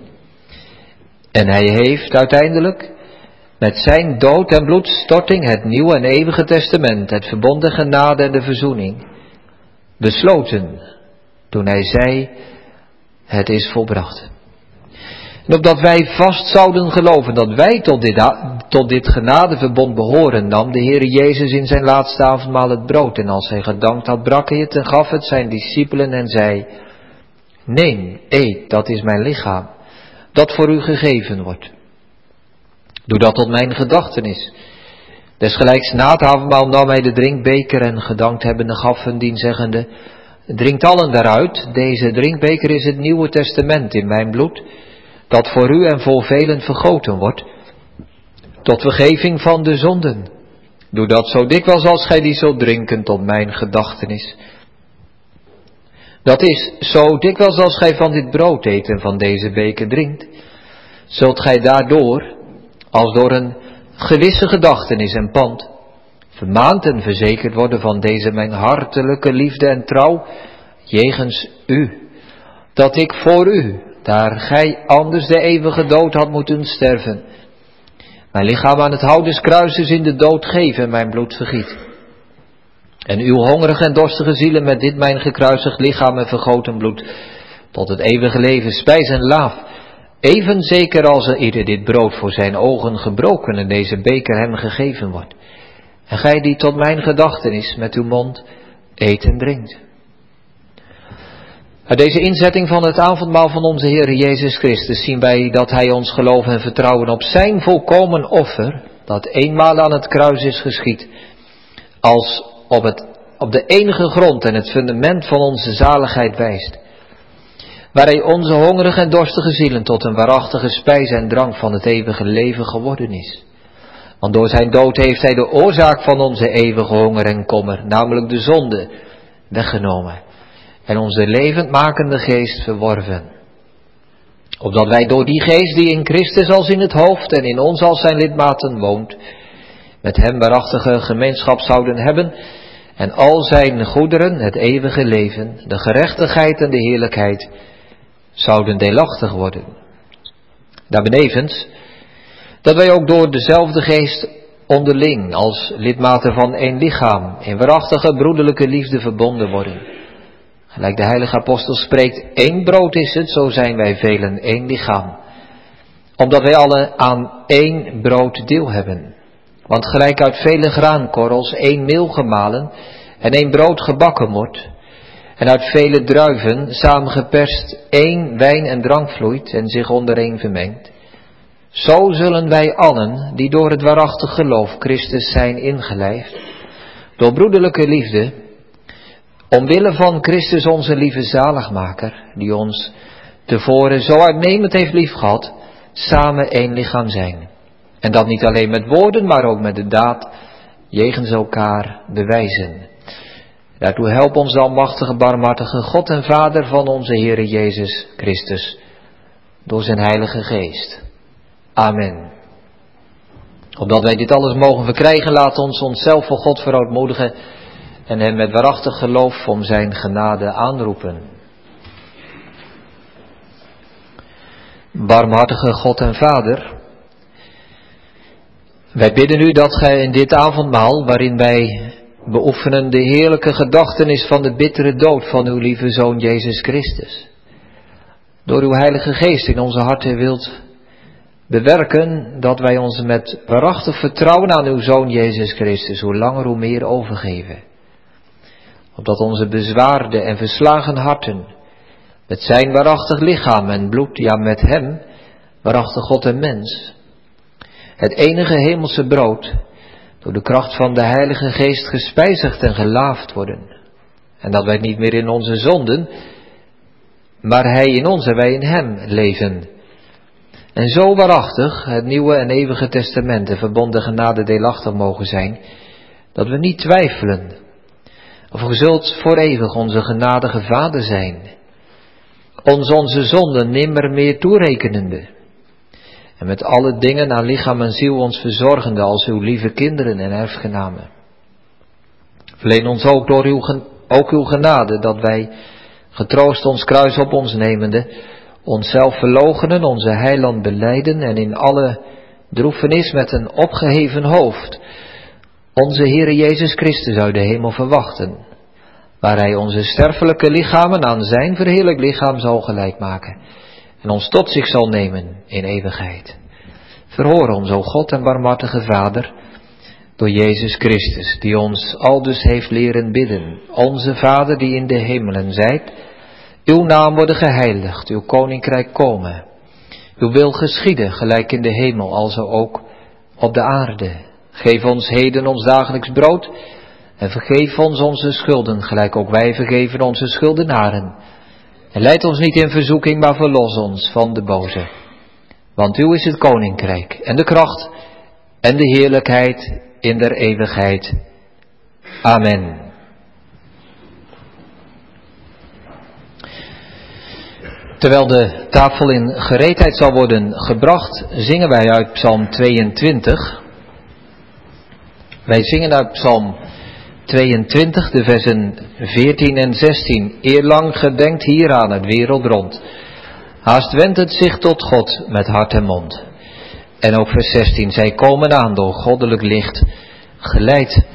En hij heeft uiteindelijk met zijn dood en bloedstorting het nieuwe en eeuwige testament, het verbond der genade en de verzoening, besloten toen hij zei, het is volbracht. En opdat wij vast zouden geloven dat wij tot dit genadeverbond behoren, nam de Heer Jezus in zijn laatste avondmaal het brood, en als hij gedankt had, brak hij het en gaf het zijn discipelen en zei, neem, eet, dat is mijn lichaam, dat voor u gegeven wordt. Doe dat tot mijn gedachtenis. Desgelijks na het avondmaal nam hij de drinkbeker en gedankt hebbende gaf hun dien zeggende, drinkt allen daaruit, deze drinkbeker is het Nieuwe Testament in mijn bloed, dat voor u en voor velen vergoten wordt, tot vergeving van de zonden. Doe dat zo dikwijls als gij die zult drinken tot mijn gedachtenis. Dat is, zo dikwijls als gij van dit brood eet en van deze beker drinkt, zult gij daardoor, als door een gewisse gedachtenis en pand, vermaand en verzekerd worden van deze mijn hartelijke liefde en trouw, jegens u, dat ik voor u, daar gij anders de eeuwige dood had moeten sterven, mijn lichaam aan het hout des kruises in de dood geef en mijn bloed vergiet. En uw hongerige en dorstige zielen met dit mijn gekruisigd lichaam en vergoten bloed, tot het eeuwige leven spijs en laaf, even zeker als er ieder dit brood voor zijn ogen gebroken en deze beker hem gegeven wordt. En gij die tot mijn gedachtenis met uw mond eet en drinkt. Uit deze inzetting van het avondmaal van onze Heer Jezus Christus zien wij dat hij ons geloof en vertrouwen op zijn volkomen offer, dat eenmaal aan het kruis is geschied, als op de enige grond en het fundament van onze zaligheid wijst, waar hij onze hongerige en dorstige zielen tot een waarachtige spijs en drank van het eeuwige leven geworden is. Want door zijn dood heeft hij de oorzaak van onze eeuwige honger en kommer, namelijk de zonde, weggenomen en onze levendmakende geest verworven. Opdat wij door die geest die in Christus als in het hoofd en in ons als zijn lidmaten woont, met hem waarachtige gemeenschap zouden hebben en al zijn goederen, het eeuwige leven, de gerechtigheid en de heerlijkheid, zouden deelachtig worden. Daarbenevens, dat wij ook door dezelfde geest onderling als lidmaten van één lichaam in waarachtige broederlijke liefde verbonden worden, Gelijk de heilige apostel spreekt, één brood is het, zo zijn wij velen één lichaam. Omdat wij alle aan één brood deel hebben. Want gelijk uit vele graankorrels één meel gemalen en één brood gebakken wordt, en uit vele druiven samengeperst één wijn en drank vloeit en zich ondereen vermengt, zo zullen wij allen, die door het waarachtig geloof Christus zijn ingelijfd, door broederlijke liefde, omwille van Christus onze lieve zaligmaker, die ons tevoren zo uitnemend heeft liefgehad, samen één lichaam zijn. En dat niet alleen met woorden, maar ook met de daad, jegens elkaar bewijzen. Daartoe help ons de almachtige, barmhartige God en Vader van onze Heere Jezus Christus, door zijn Heilige Geest. Amen. Opdat wij dit alles mogen verkrijgen, laat ons onszelf voor God verootmoedigen en hem met waarachtig geloof om zijn genade aanroepen. Barmhartige God en Vader, wij bidden u dat gij in dit avondmaal, waarin wij beoefenen de heerlijke gedachtenis van de bittere dood van uw lieve Zoon Jezus Christus, door uw Heilige Geest in onze harten wilt bewerken, dat wij ons met waarachtig vertrouwen aan uw Zoon Jezus Christus hoe langer hoe meer overgeven. Opdat onze bezwaarde en verslagen harten met zijn waarachtig lichaam en bloed, ja met hem, waarachtig God en mens, het enige hemelse brood, door de kracht van de Heilige Geest gespijzigd en gelaafd worden. En dat wij niet meer in onze zonden, maar hij in ons en wij in hem leven. En zo waarachtig het nieuwe en eeuwige testament en verbonden genade deelachtig mogen zijn, dat we niet twijfelen, of ge zult voor eeuwig onze genadige Vader zijn, ons onze zonden nimmer meer toerekenende, en met alle dingen aan lichaam en ziel ons verzorgende als uw lieve kinderen en erfgenamen. Verleen ons ook door uw genade, dat wij, getroost ons kruis op ons nemende, onszelf verloochenen, onze heiland belijden en in alle droefenis met een opgeheven hoofd onze Heere Jezus Christus uit de hemel verwachten, waar hij onze sterfelijke lichamen aan zijn verheerlijk lichaam zal gelijk maken en ons tot zich zal nemen in eeuwigheid. Verhoor ons, o God en barmhartige Vader, door Jezus Christus, die ons aldus heeft leren bidden. Onze Vader die in de hemelen zijt, uw naam worden geheiligd, uw koninkrijk komen. Uw wil geschieden, gelijk in de hemel, alzo ook op de aarde. Geef ons heden ons dagelijks brood en vergeef ons onze schulden, gelijk ook wij vergeven onze schuldenaren. En leid ons niet in verzoeking, maar verlos ons van de boze. Want uw is het koninkrijk en de kracht en de heerlijkheid in der eeuwigheid. Amen. Terwijl de tafel in gereedheid zal worden gebracht, zingen wij uit Psalm 22. Wij zingen uit Psalm 22, de versen 14 en 16. Eerlang gedenkt hieraan het wereld rond. Haast wendt het zich tot God met hart en mond. En ook vers 16. Zij komen aan door goddelijk licht geleid.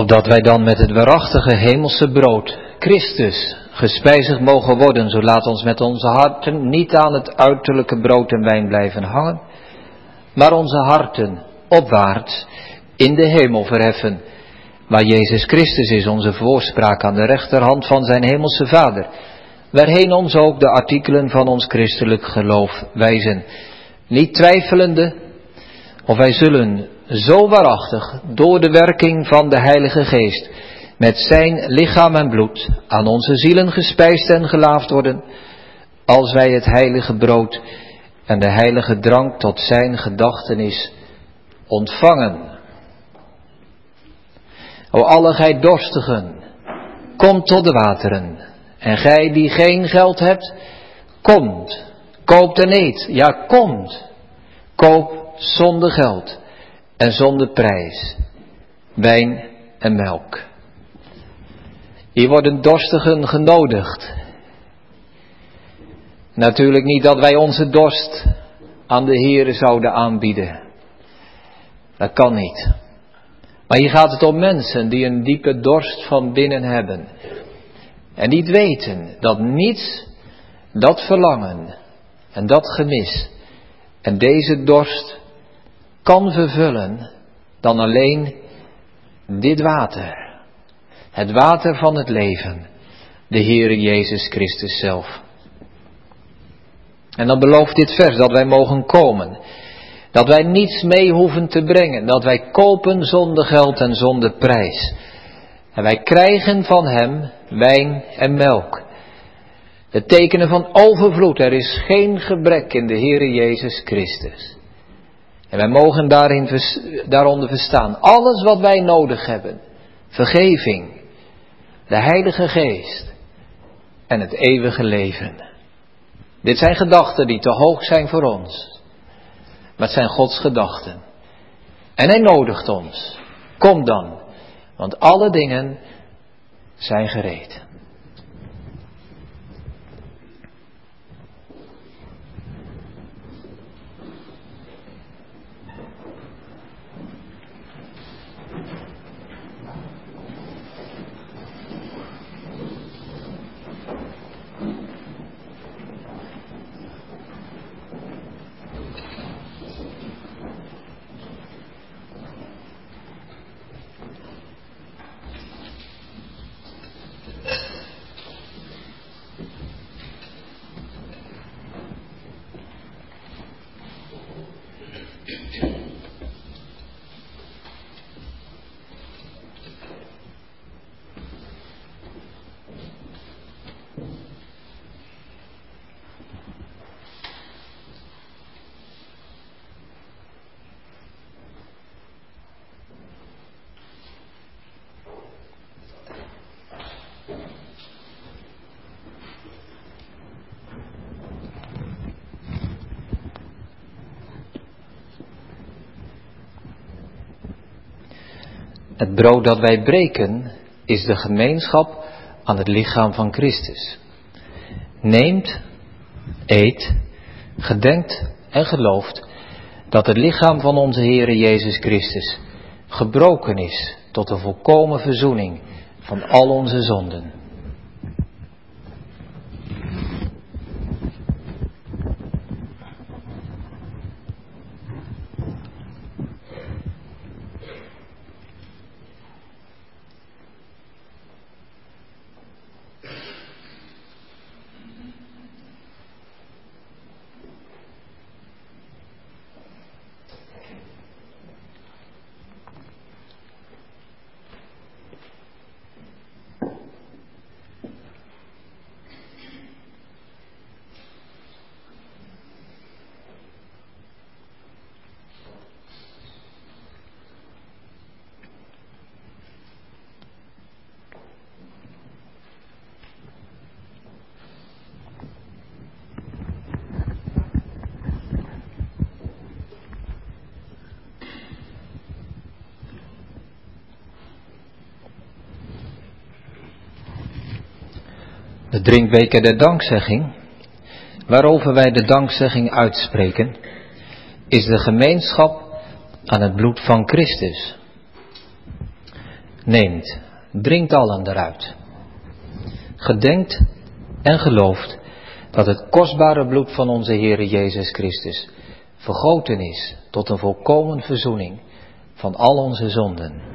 Opdat wij dan met het waarachtige hemelse brood, Christus, gespijzigd mogen worden. Zo laat ons met onze harten niet aan het uiterlijke brood en wijn blijven hangen, maar onze harten opwaarts in de hemel verheffen, waar Jezus Christus is, onze voorspraak aan de rechterhand van zijn hemelse Vader, waarheen ons ook de artikelen van ons christelijk geloof wijzen, niet twijfelende of wij zullen zo waarachtig door de werking van de Heilige Geest met zijn lichaam en bloed aan onze zielen gespijsd en gelaafd worden, als wij het heilige brood en de heilige drank tot zijn gedachtenis ontvangen. O alle gij dorstigen, kom tot de wateren. En gij die geen geld hebt, komt, koopt en eet. Ja, komt, koop zonder geld en zonder prijs, wijn en melk. Hier worden dorstigen genodigd. Natuurlijk niet dat wij onze dorst aan de Heere zouden aanbieden. Dat kan niet. Maar hier gaat het om mensen die een diepe dorst van binnen hebben. En niet weten dat niets dat verlangen en dat gemis en deze dorst kan vervullen dan alleen dit water. Het water van het leven, de Heere Jezus Christus zelf. En dan belooft dit vers dat wij mogen komen. Dat wij niets mee hoeven te brengen. Dat wij kopen zonder geld en zonder prijs. En wij krijgen van hem wijn en melk. De tekenen van overvloed. Er is geen gebrek in de Heere Jezus Christus. En wij mogen daaronder verstaan. Alles wat wij nodig hebben. Vergeving. De Heilige Geest. En het eeuwige leven. Dit zijn gedachten die te hoog zijn voor ons. Maar het zijn Gods gedachten. En hij nodigt ons. Kom dan. Want alle dingen zijn gereed. Het brood dat wij breken is de gemeenschap aan het lichaam van Christus. Neemt, eet, gedenkt en gelooft dat het lichaam van onze Heere Jezus Christus gebroken is tot een volkomen verzoening van al onze zonden. De drinkbeker der dankzegging, waarover wij de dankzegging uitspreken, is de gemeenschap aan het bloed van Christus. Neemt, drinkt allen eruit. Gedenkt en gelooft dat het kostbare bloed van onze Heere Jezus Christus vergoten is tot een volkomen verzoening van al onze zonden.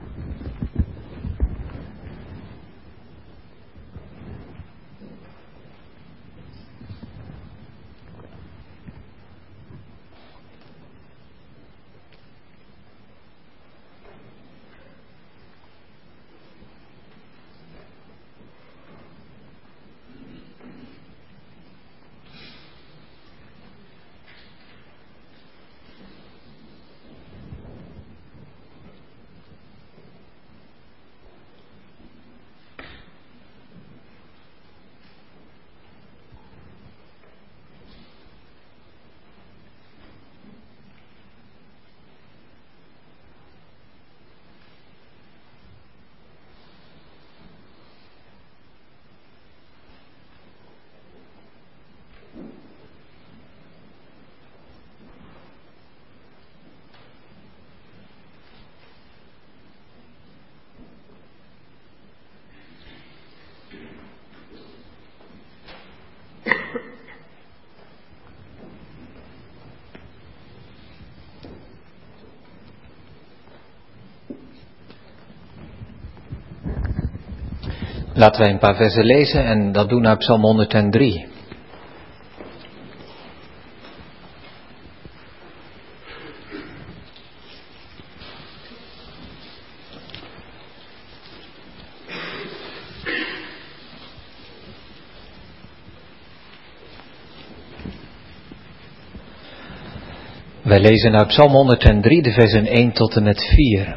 Laten wij een paar versen lezen en dat doen uit Psalm 103. Wij lezen uit Psalm 103 de versen 1 tot en met 4.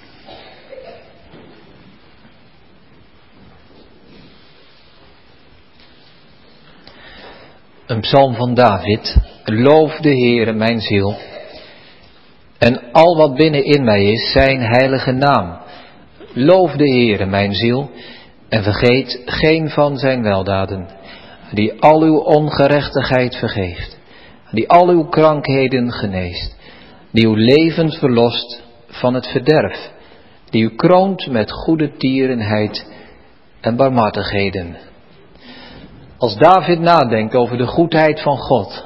Een psalm van David. Loof de Heere mijn ziel. En al wat binnenin mij is, zijn heilige naam. Loof de Heere mijn ziel. En vergeet geen van zijn weldaden. Die al uw ongerechtigheid vergeeft. Die al uw krankheden geneest. Die uw leven verlost van het verderf. Die u kroont met goede tierenheid en barmhartigheden. Als David nadenkt over de goedheid van God,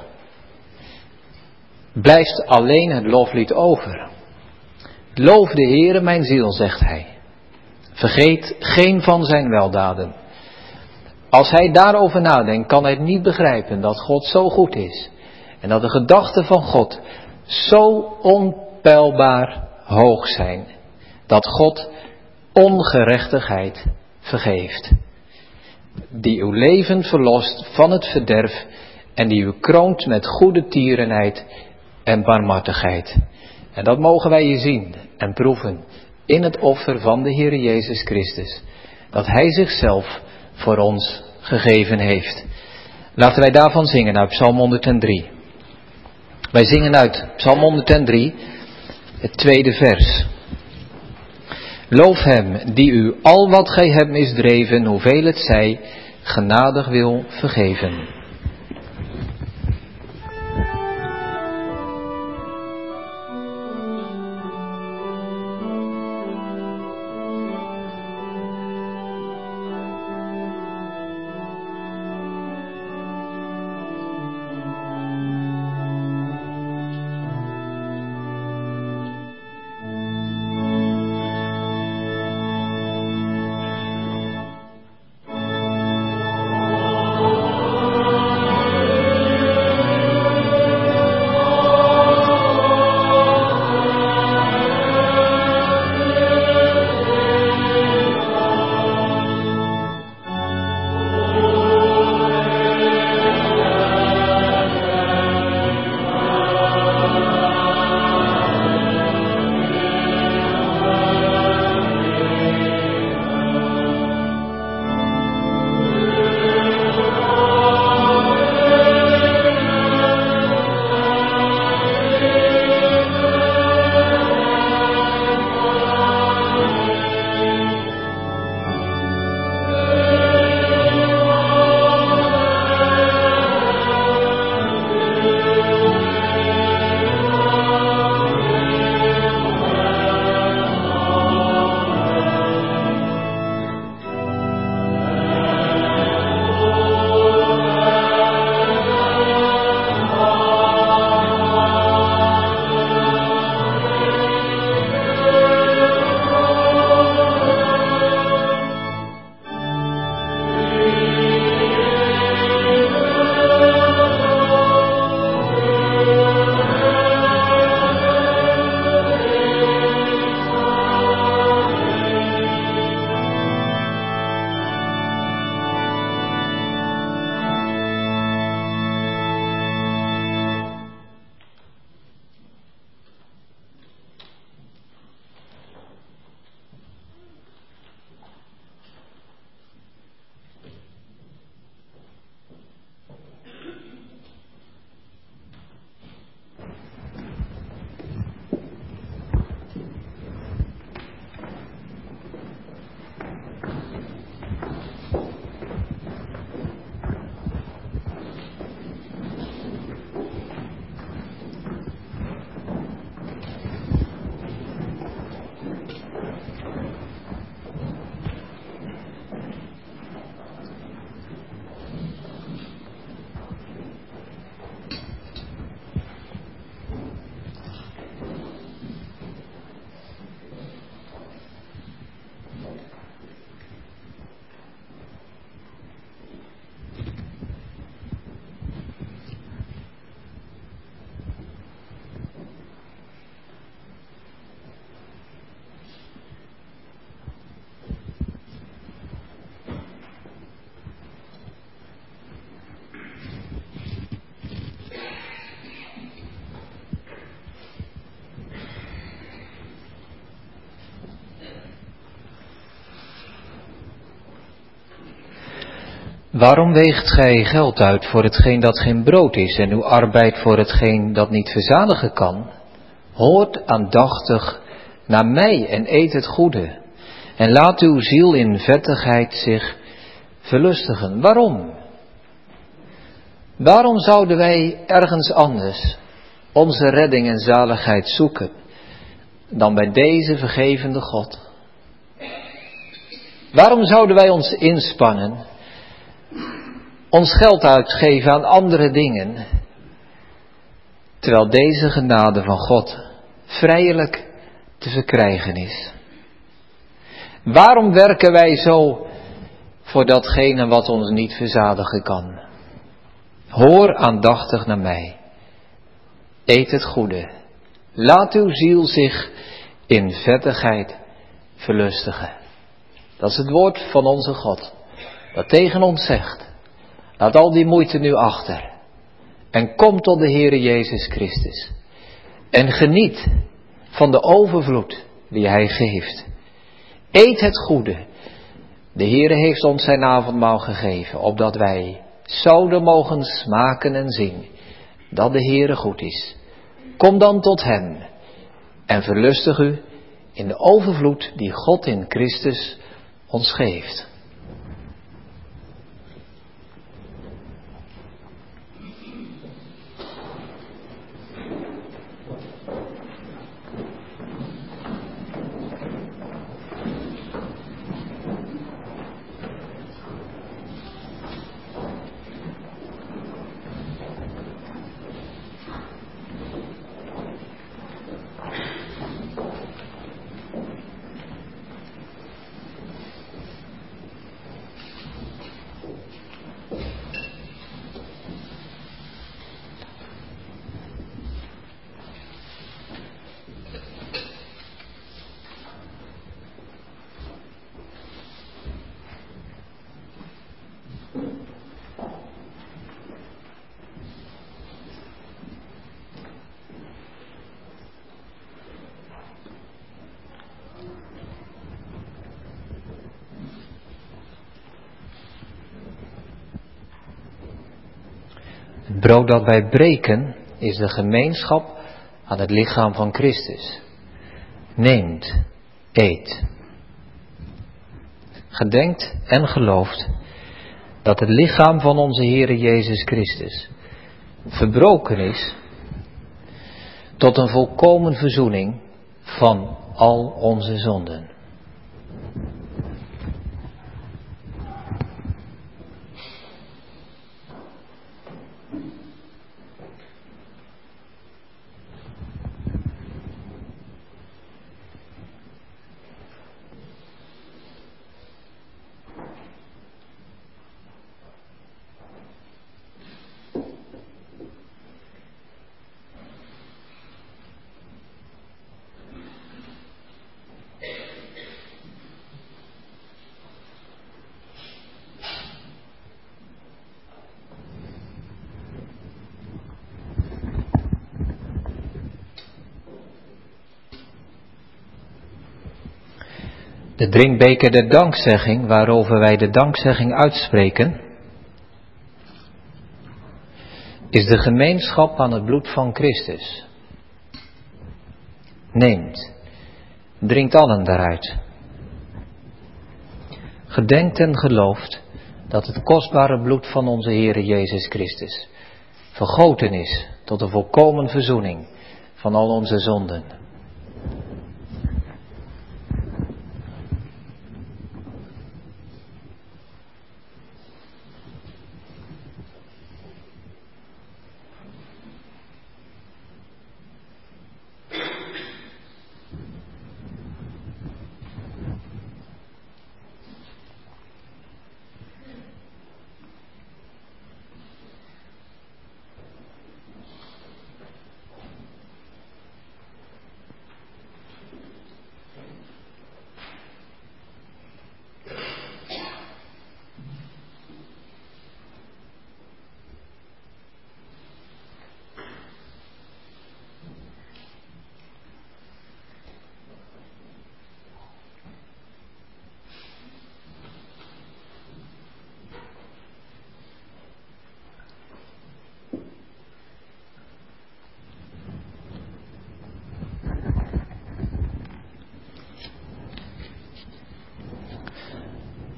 blijft alleen het loflied over. Loof de Heere mijn ziel, zegt hij. Vergeet geen van zijn weldaden. Als hij daarover nadenkt, kan hij niet begrijpen dat God zo goed is. En dat de gedachten van God zo onpeilbaar hoog zijn. Dat God ongerechtigheid vergeeft. Die uw leven verlost van het verderf en die u kroont met goede tierenheid en barmhartigheid. En dat mogen wij hier zien en proeven in het offer van de Heer Jezus Christus. Dat Hij zichzelf voor ons gegeven heeft. Laten wij daarvan zingen uit Psalm 103. Wij zingen uit Psalm 103, het tweede vers. Loof hem die u al wat gij hebt misdreven, hoeveel het zij, genadig wil vergeven. Waarom weegt gij geld uit voor hetgeen dat geen brood is en uw arbeid voor hetgeen dat niet verzadigen kan? Hoort aandachtig naar mij en eet het goede. En laat uw ziel in vettigheid zich verlustigen. Waarom? Waarom zouden wij ergens anders onze redding en zaligheid zoeken dan bij deze vergevende God? Waarom zouden wij ons inspannen, ons geld uitgeven aan andere dingen, terwijl deze genade van God vrijelijk te verkrijgen is? Waarom werken wij zo voor datgene wat ons niet verzadigen kan? Hoor aandachtig naar mij. Eet het goede. Laat uw ziel zich in vettigheid verlustigen. Dat is het woord van onze God, dat tegen ons zegt: laat al die moeite nu achter en kom tot de Heere Jezus Christus en geniet van de overvloed die Hij geeft. Eet het goede. De Heere heeft ons zijn avondmaal gegeven, opdat wij zouden mogen smaken en zien dat de Heere goed is. Kom dan tot Hem en verlustig u in de overvloed die God in Christus ons geeft. Het brood dat wij breken is de gemeenschap aan het lichaam van Christus. Neemt, eet. Gedenkt en gelooft dat het lichaam van onze Heere Jezus Christus verbroken is tot een volkomen verzoening van al onze zonden. De drinkbeker der dankzegging, waarover wij de dankzegging uitspreken, is de gemeenschap aan het bloed van Christus. Neemt, drinkt allen daaruit. Gedenkt en gelooft dat het kostbare bloed van onze Heere Jezus Christus vergoten is tot een volkomen verzoening van al onze zonden.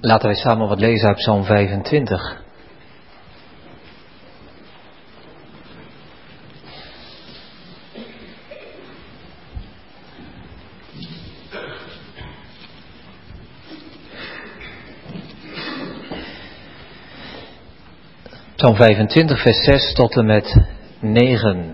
Laten wij samen wat lezen uit Psalm 25. Psalm 25, vers 6 tot en met 9.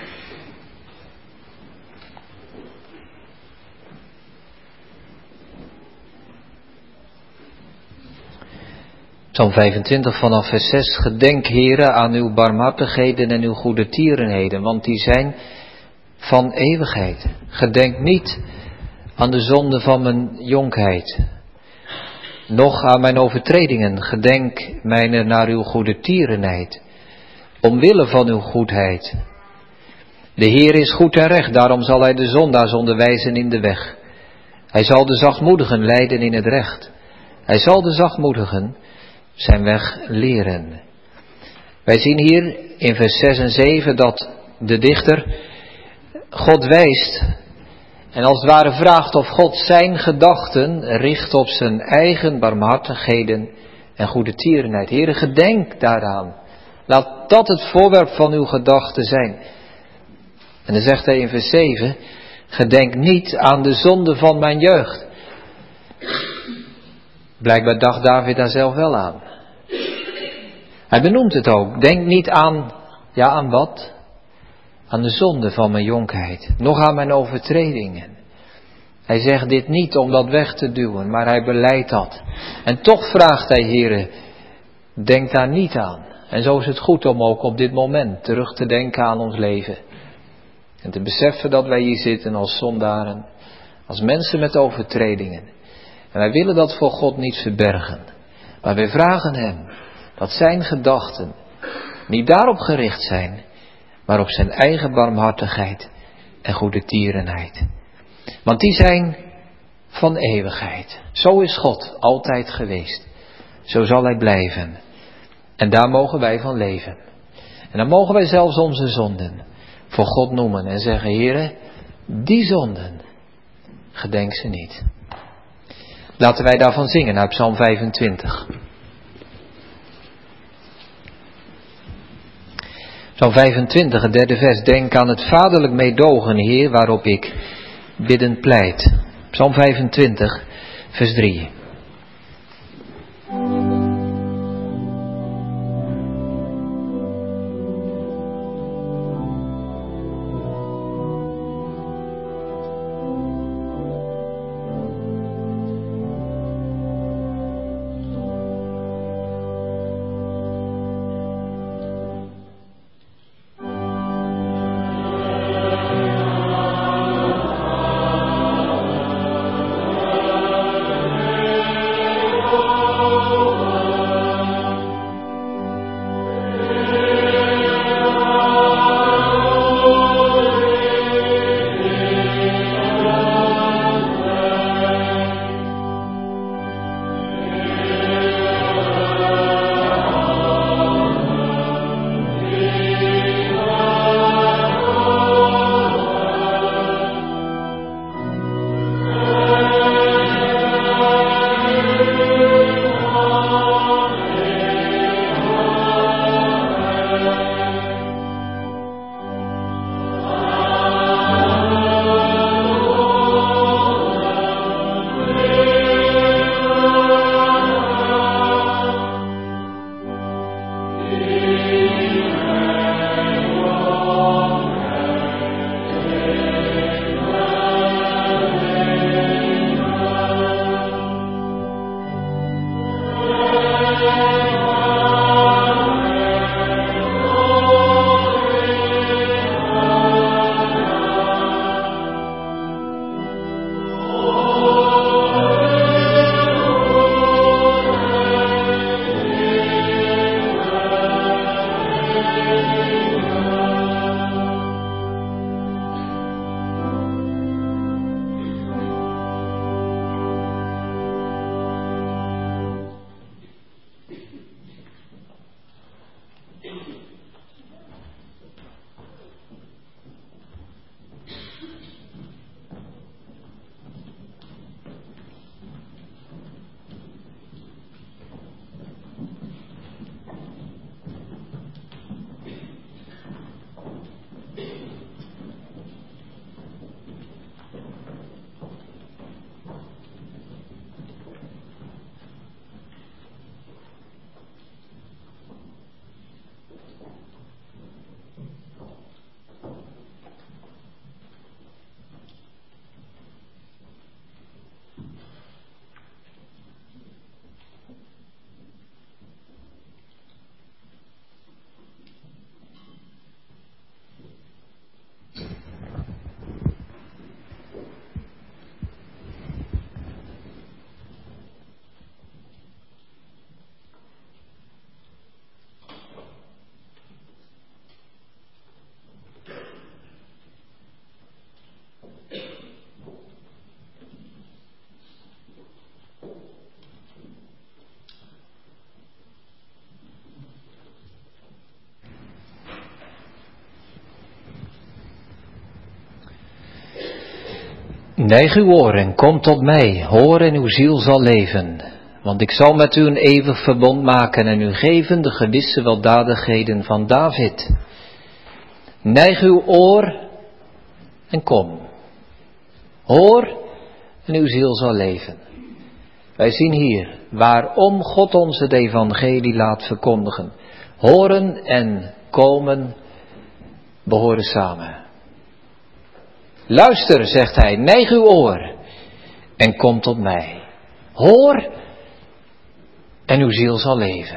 Psalm 25 vanaf vers 6. Gedenk, Heere, aan uw barmhartigheden en uw goede tierenheden, want die zijn van eeuwigheid. Gedenk niet aan de zonde van mijn jonkheid, noch aan mijn overtredingen. Gedenk mijne naar uw goede tierenheid, omwille van uw goedheid. De Heer is goed en recht, daarom zal hij de zondaars onderwijzen in de weg. Hij zal de zachtmoedigen leiden in het recht. Hij zal de zachtmoedigen zijn weg leren. Wij zien hier in vers 6 en 7 dat de dichter God wijst en als het ware vraagt of God zijn gedachten richt op zijn eigen barmhartigheden en goede tierenheid. Heere, gedenk daaraan. Laat dat het voorwerp van uw gedachten zijn. En dan zegt hij in vers 7, gedenk niet aan de zonde van mijn jeugd. Blijkbaar dacht David daar zelf wel aan. Hij benoemt het ook. Denk niet aan, ja aan wat? Aan de zonde van mijn jonkheid. Nog aan mijn overtredingen. Hij zegt dit niet om dat weg te duwen, maar hij belijdt dat. En toch vraagt hij, Heere, denk daar niet aan. En zo is het goed om ook op dit moment terug te denken aan ons leven. En te beseffen dat wij hier zitten als zondaren, als mensen met overtredingen. En wij willen dat voor God niet verbergen. Maar wij vragen hem dat zijn gedachten niet daarop gericht zijn, maar op zijn eigen barmhartigheid en goede tierenheid. Want die zijn van eeuwigheid. Zo is God altijd geweest. Zo zal hij blijven. En daar mogen wij van leven. En dan mogen wij zelfs onze zonden voor God noemen en zeggen, Heere, die zonden, gedenk ze niet. Laten wij daarvan zingen uit Psalm 25. Psalm 25, het derde vers. Denk aan het vaderlijk meedogen, Heer, waarop ik biddend pleit. Psalm 25, vers 3. Neig uw oor en kom tot mij, hoor en uw ziel zal leven. Want ik zal met u een eeuwig verbond maken en u geven de gewisse weldadigheden van David. Neig uw oor en kom. Hoor en uw ziel zal leven. Wij zien hier waarom God ons het evangelie laat verkondigen. Horen en komen behoren samen. Luister, zegt hij, neig uw oor en kom tot mij. Hoor en uw ziel zal leven.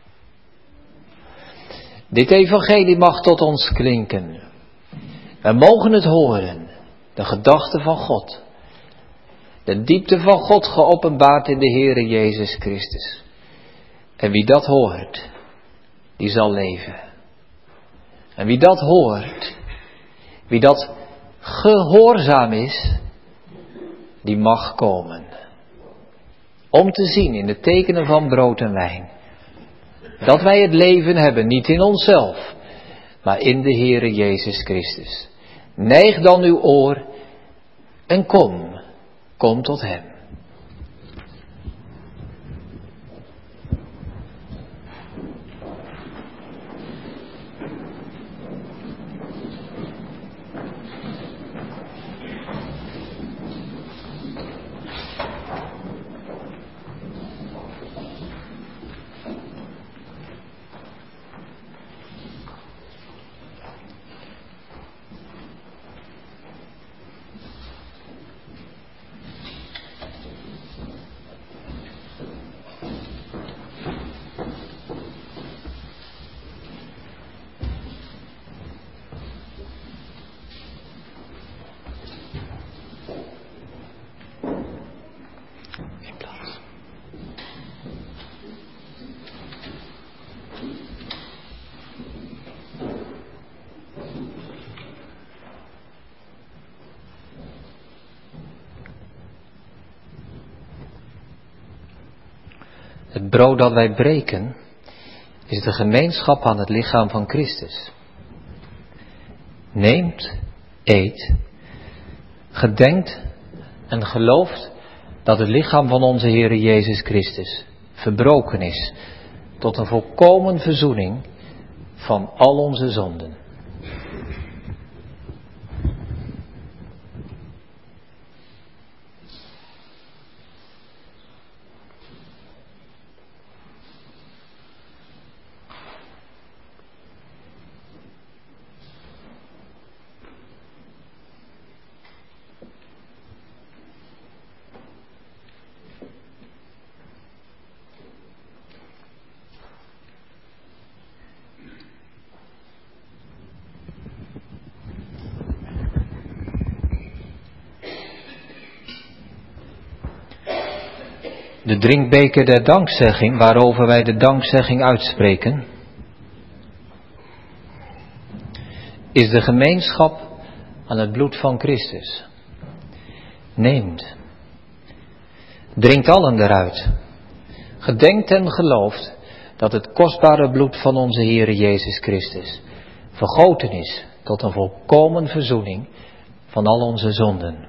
Dit evangelie mag tot ons klinken. We mogen het horen, de gedachte van God. De diepte van God geopenbaard in de Heere Jezus Christus. En wie dat hoort, die zal leven. En wie dat hoort, wie dat gehoorzaam is, die mag komen. Om te zien in de tekenen van brood en wijn, dat wij het leven hebben, niet in onszelf, maar in de Heere Jezus Christus. Neig dan uw oor en kom tot hem. Het brood dat wij breken is de gemeenschap aan het lichaam van Christus. Neemt, eet, gedenkt en gelooft dat het lichaam van onze Heere Jezus Christus verbroken is tot een volkomen verzoening van al onze zonden. De drinkbeker der dankzegging, waarover wij de dankzegging uitspreken, is de gemeenschap aan het bloed van Christus. Neemt, drinkt allen eruit, gedenkt en gelooft dat het kostbare bloed van onze Heere Jezus Christus vergoten is tot een volkomen verzoening van al onze zonden.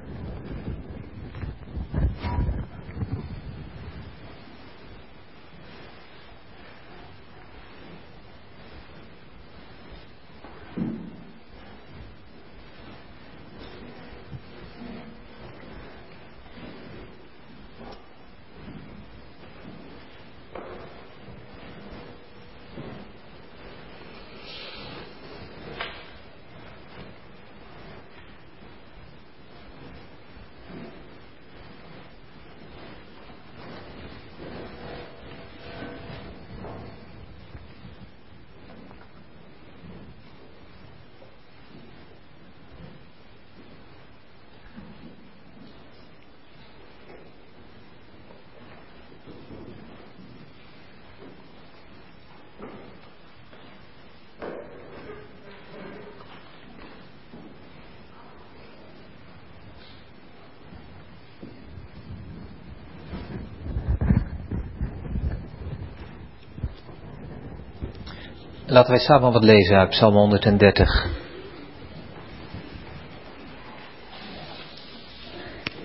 Laten wij samen wat lezen uit Psalm 130.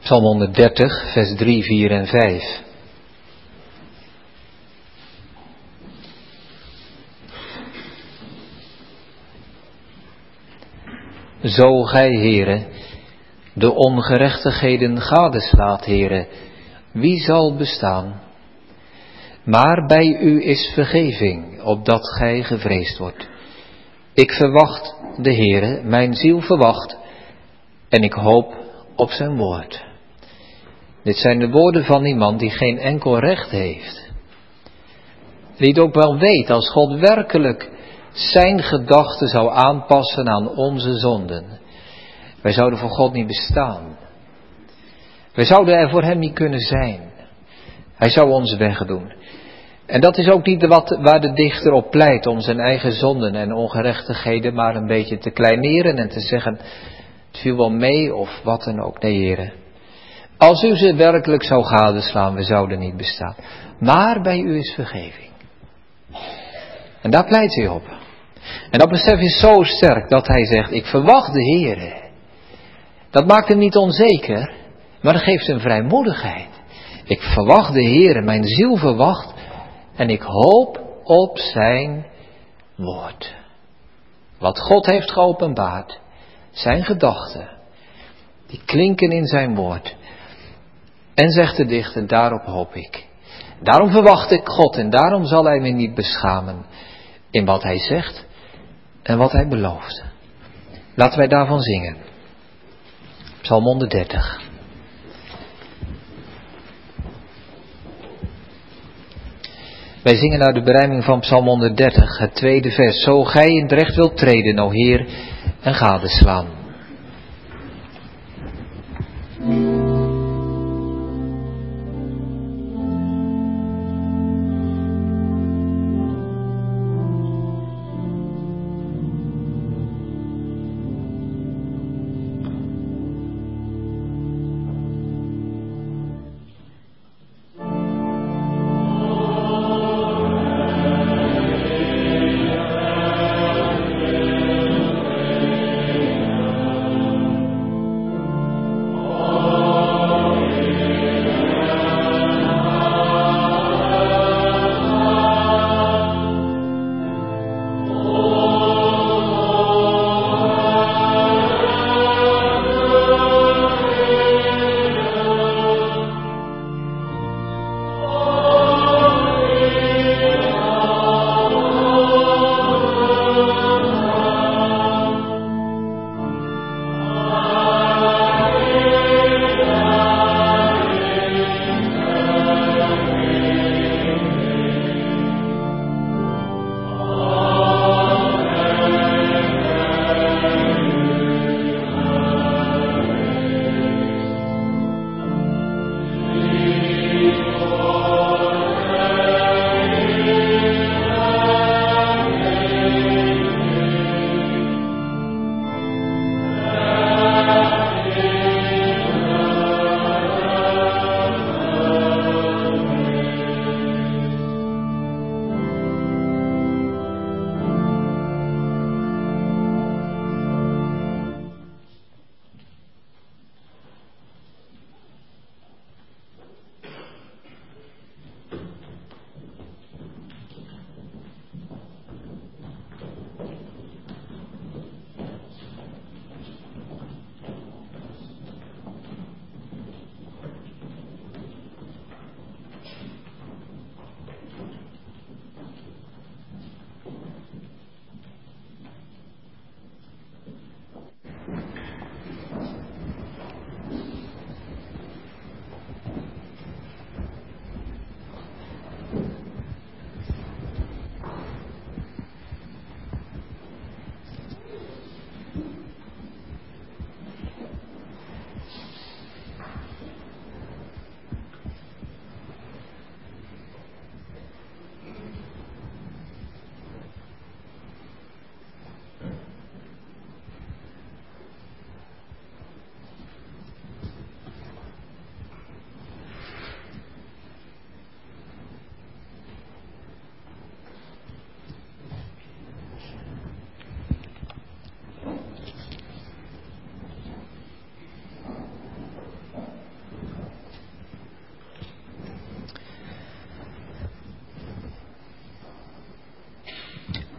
Psalm 130, vers 3, 4 en 5. Zo gij, Heere, de ongerechtigheden gadeslaat, Heere, wie zal bestaan? Maar bij u is vergeving, opdat gij gevreesd wordt. Ik verwacht de Heere, mijn ziel verwacht, en ik hoop op zijn woord. Dit zijn de woorden van iemand die geen enkel recht heeft. Die het ook wel weet, als God werkelijk zijn gedachten zou aanpassen aan onze zonden. Wij zouden voor God niet bestaan. Wij zouden er voor hem niet kunnen zijn. Hij zou ons wegdoen. En dat is ook niet waar de dichter op pleit, om zijn eigen zonden en ongerechtigheden maar een beetje te kleineren en te zeggen, het viel wel mee of wat dan ook. Nee, Heere. Als u ze werkelijk zou gadeslaan, we zouden niet bestaan. Maar bij u is vergeving. En daar pleit hij op. En dat besef is zo sterk dat hij zegt, ik verwacht de Heere. Dat maakt hem niet onzeker, maar dat geeft hem vrijmoedigheid. Ik verwacht de Heere, mijn ziel verwacht, en ik hoop op zijn woord. Wat God heeft geopenbaard, zijn gedachten, die klinken in zijn woord. En zegt de dichter, daarop hoop ik. Daarom verwacht ik God en daarom zal hij me niet beschamen in wat hij zegt en wat hij belooft. Laten wij daarvan zingen. Psalm 130. Wij zingen naar de berijming van Psalm 130, het tweede vers. Zo gij in het recht wilt treden, o Heer, en gadeslaan.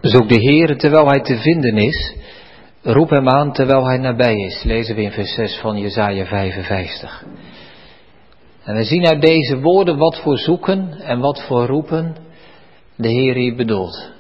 Zoek de Heere terwijl hij te vinden is. Roep hem aan terwijl hij nabij is. Lezen we in vers 6 van Jesaja 55. En we zien uit deze woorden wat voor zoeken en wat voor roepen de Heer hier bedoelt.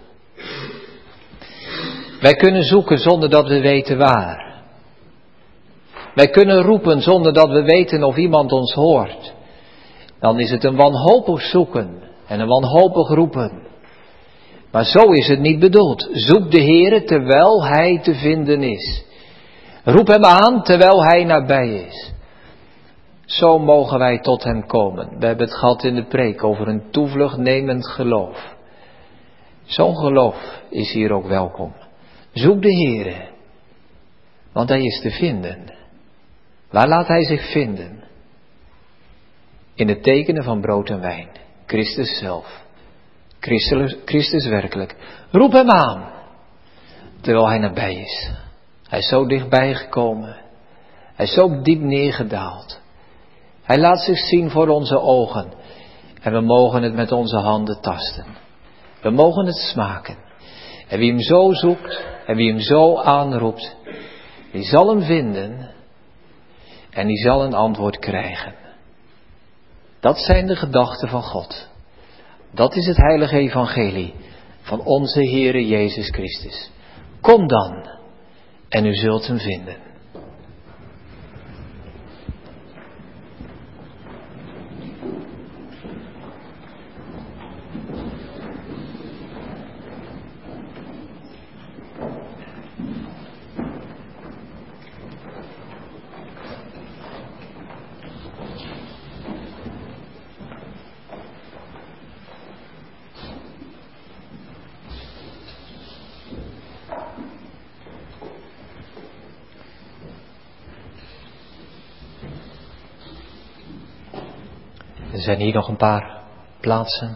Wij kunnen zoeken zonder dat we weten waar. Wij kunnen roepen zonder dat we weten of iemand ons hoort. Dan is het een wanhopig zoeken en een wanhopig roepen. Maar zo is het niet bedoeld. Zoek de Heere terwijl hij te vinden is. Roep hem aan terwijl hij nabij is. Zo mogen wij tot hem komen. We hebben het gehad in de preek over een toevluchtnemend geloof. Zo'n geloof is hier ook welkom. Zoek de Heere, want hij is te vinden. Waar laat hij zich vinden? In het tekenen van brood en wijn. Christus zelf. Christus werkelijk. Roep hem aan, terwijl hij nabij is. Hij is zo dichtbij gekomen. Hij is zo diep neergedaald. Hij laat zich zien voor onze ogen. En we mogen het met onze handen tasten. We mogen het smaken. En wie hem zo zoekt en wie hem zo aanroept, die zal hem vinden en die zal een antwoord krijgen. Dat zijn de gedachten van God. Dat is het heilige evangelie van onze Heere Jezus Christus. Kom dan en u zult hem vinden. Er zijn hier nog een paar plaatsen.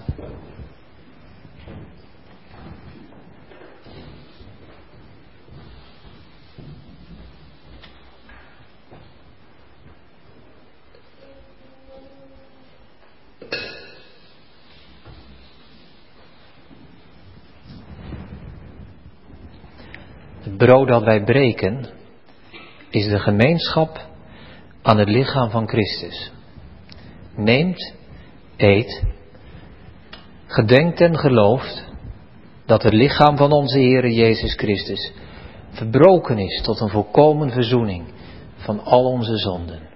Het brood dat wij breken is de gemeenschap aan het lichaam van Christus. Neemt, eet, gedenkt en gelooft dat het lichaam van onze Heere Jezus Christus verbroken is tot een volkomen verzoening van al onze zonden.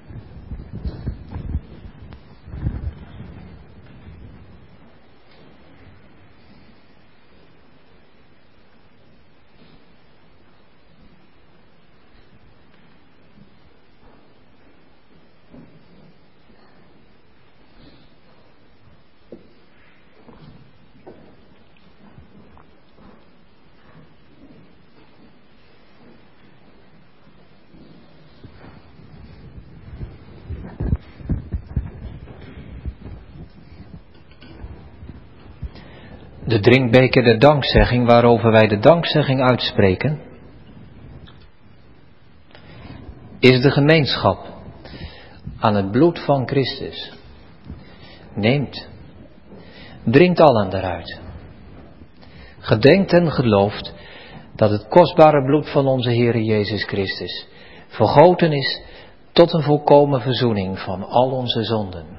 De drinkbeker der dankzegging, waarover wij de dankzegging uitspreken, is de gemeenschap aan het bloed van Christus. Neemt, drinkt allen daaruit. Gedenkt en gelooft dat het kostbare bloed van onze Heere Jezus Christus vergoten is tot een volkomen verzoening van al onze zonden.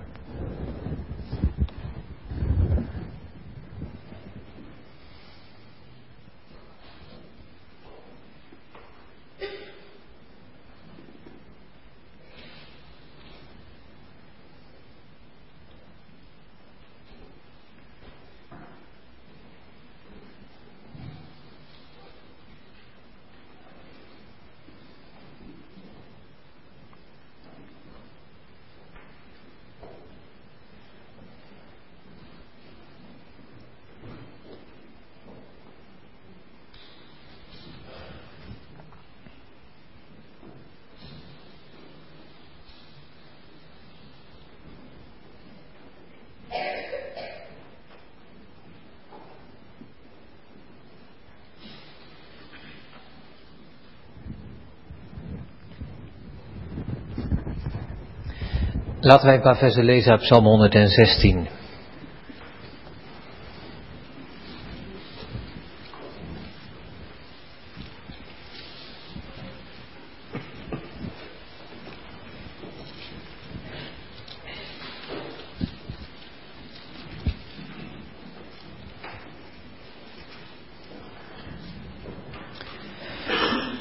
Laten wij een paar versen lezen uit Psalm 116.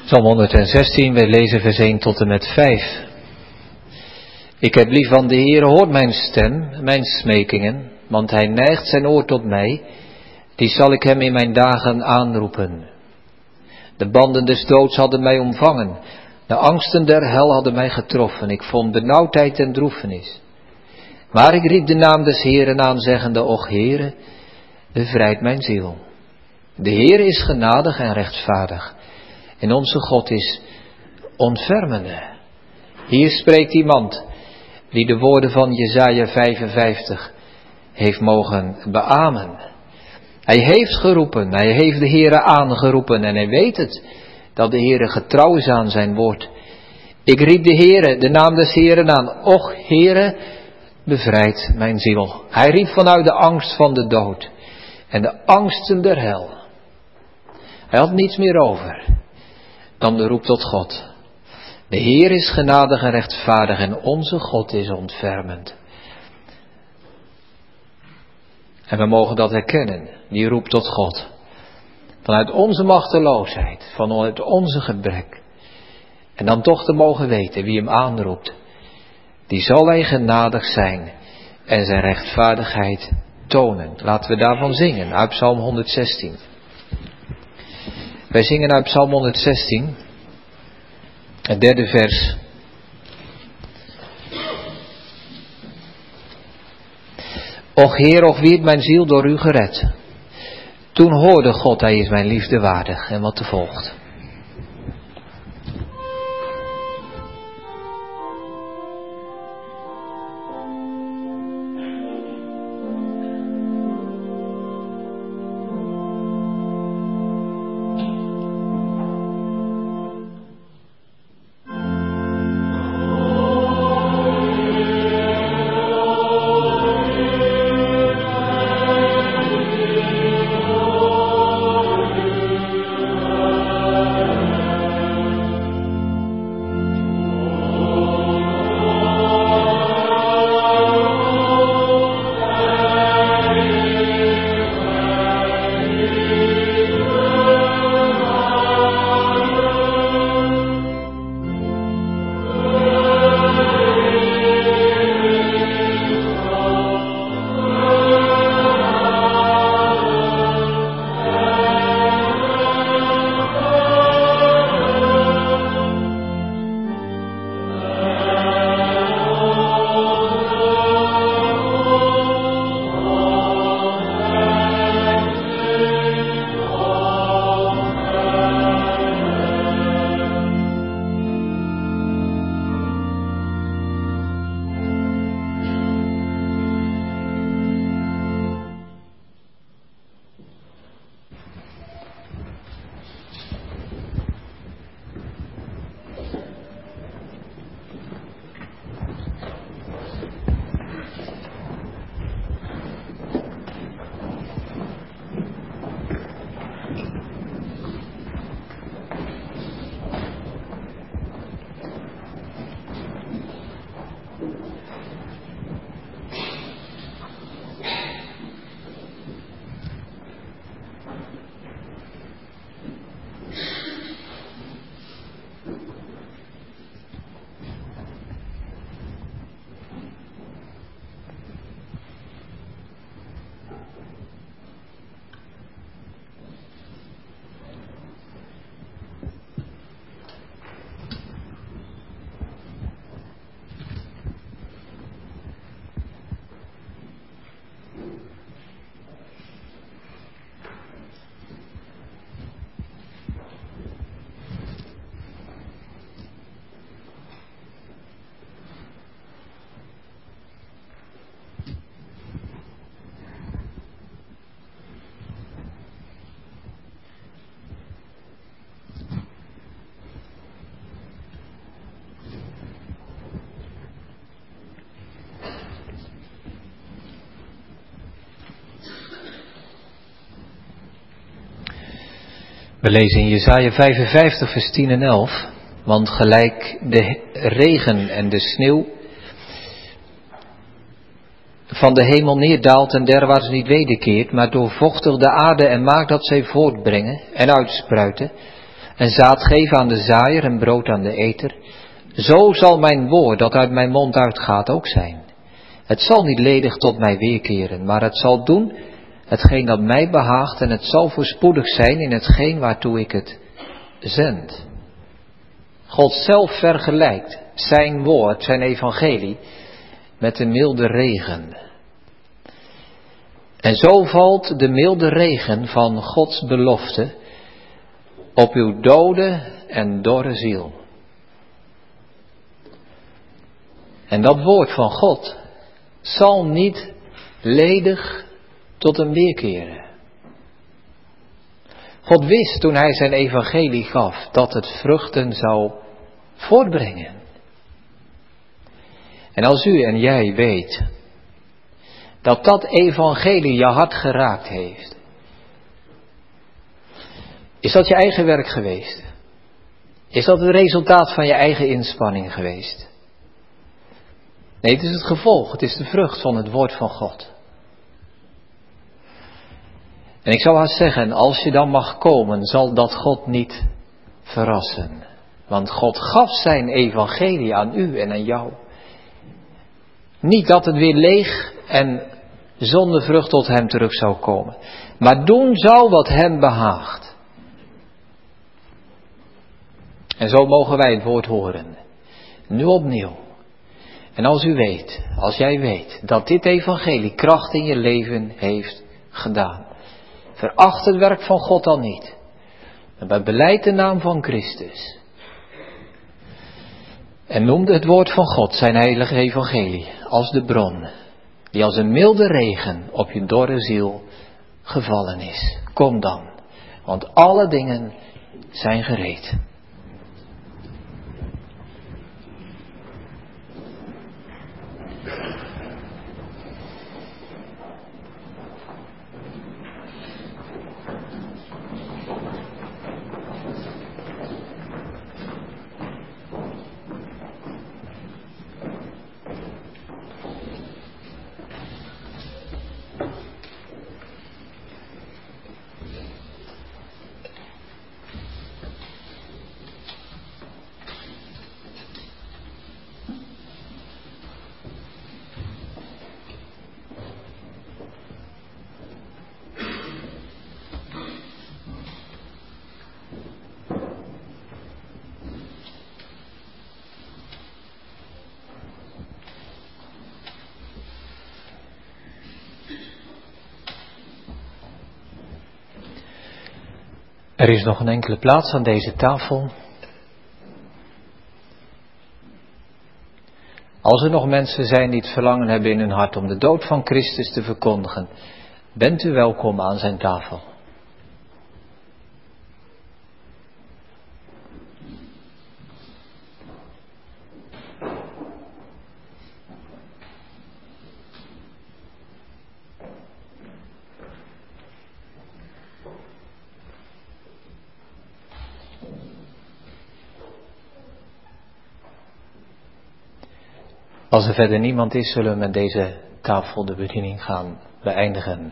Psalm 116, wij lezen vers 1 tot en met 5. Ik heb lief van de Heere, hoort mijn stem, mijn smekingen, want hij neigt zijn oor tot mij, die zal ik hem in mijn dagen aanroepen. De banden des doods hadden mij omvangen, de angsten der hel hadden mij getroffen, ik vond benauwdheid en droefenis. Maar ik riep de naam des Heeren aan, zeggende, och Heere, bevrijd mijn ziel. De Heere is genadig en rechtvaardig, en onze God is ontfermende. Hier spreekt iemand die de woorden van Jesaja 55 heeft mogen beamen. Hij heeft geroepen, hij heeft de Heere aangeroepen en hij weet het, dat de Heere getrouw is aan zijn woord. Ik riep de Heere, de naam des Heeren aan, och Heere, bevrijd mijn ziel. Hij riep vanuit de angst van de dood en de angsten der hel. Hij had niets meer over dan de roep tot God. De Heer is genadig en rechtvaardig en onze God is ontfermend. En we mogen dat herkennen, die roep tot God. Vanuit onze machteloosheid, vanuit onze gebrek. En dan toch te mogen weten wie hem aanroept. Die zal hij genadig zijn en zijn rechtvaardigheid tonen. Laten we daarvan zingen uit Psalm 116. Wij zingen uit Psalm 116, het 3e vers. Och Heer, och wie heeft mijn ziel door u gered. Toen hoorde God, hij is mijn liefde waardig. En wat er volgt. We lezen in Jesaja 55 vers 10 en 11. Want gelijk de regen en de sneeuw van de hemel neerdaalt en derwaarts niet wederkeert, maar doorvochtigt de aarde en maakt dat zij voortbrengen en uitspruiten en zaad geven aan de zaaier en brood aan de eter, zo zal mijn woord dat uit mijn mond uitgaat ook zijn. Het zal niet ledig tot mij weerkeren, maar het zal doen hetgeen dat mij behaagt en het zal voorspoedig zijn in hetgeen waartoe ik het zend. God zelf vergelijkt zijn woord, zijn evangelie, met de milde regen. En zo valt de milde regen van Gods belofte op uw dode en dorre ziel. En dat woord van God zal niet ledig tot hem weerkeren. God wist toen hij zijn evangelie gaf dat het vruchten zou voortbrengen. En als u en jij weet dat dat evangelie je hart geraakt heeft, is dat je eigen werk geweest? Is dat het resultaat van je eigen inspanning geweest? Nee, het is het gevolg, het is de vrucht van het woord van God. En ik zou haast zeggen, als je dan mag komen, zal dat God niet verrassen. Want God gaf zijn evangelie aan u en aan jou. Niet dat het weer leeg en zonder vrucht tot hem terug zou komen. Maar doen zou wat hem behaagt. En zo mogen wij het woord horen. Nu opnieuw. En als u weet, als jij weet, dat dit evangelie kracht in je leven heeft gedaan. Veracht het werk van God dan niet. Maar belijd de naam van Christus. En noemde het woord van God, zijn heilige evangelie, als de bron, die als een milde regen op je dorre ziel gevallen is. Kom dan, want alle dingen zijn gereed. Er is nog een enkele plaats aan deze tafel. Als er nog mensen zijn die het verlangen hebben in hun hart om de dood van Christus te verkondigen, bent u welkom aan zijn tafel. Als er verder niemand is, zullen we met deze tafel de bediening gaan beëindigen.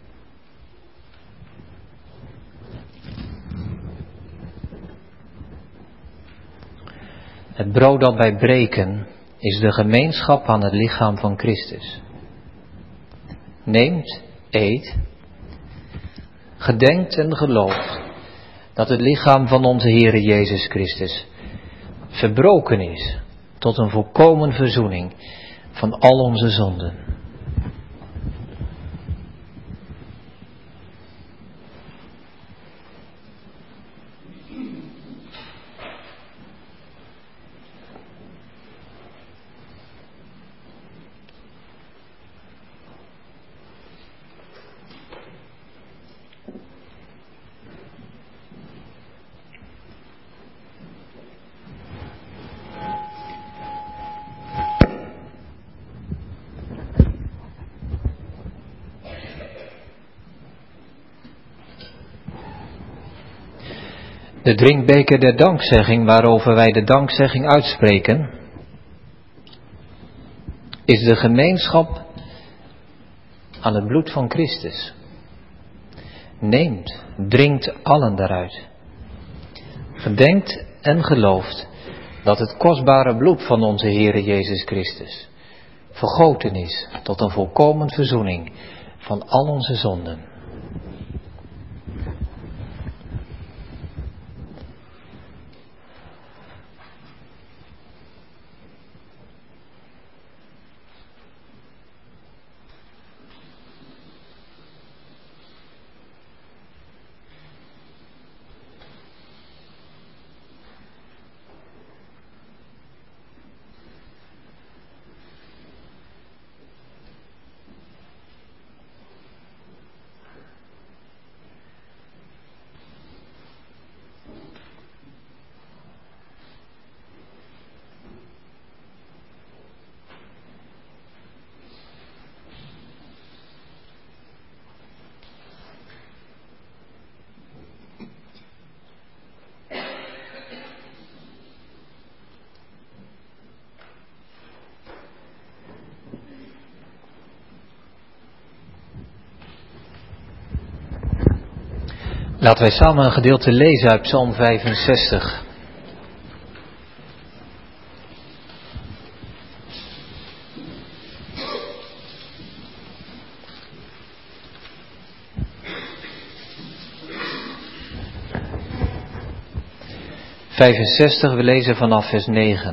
Het brood dat wij breken is de gemeenschap aan het lichaam van Christus. Neemt, eet, gedenkt en gelooft dat het lichaam van onze Heere Jezus Christus verbroken is tot een volkomen verzoening van al onze zonden. De drinkbeker der dankzegging, waarover wij de dankzegging uitspreken, is de gemeenschap aan het bloed van Christus. Neemt, drinkt allen daaruit. gedenkt en gelooft dat het kostbare bloed van onze Heere Jezus Christus vergoten is tot een volkomen verzoening van al onze zonden. Laten wij samen een gedeelte lezen uit Psalm 65. We lezen vanaf vers 9.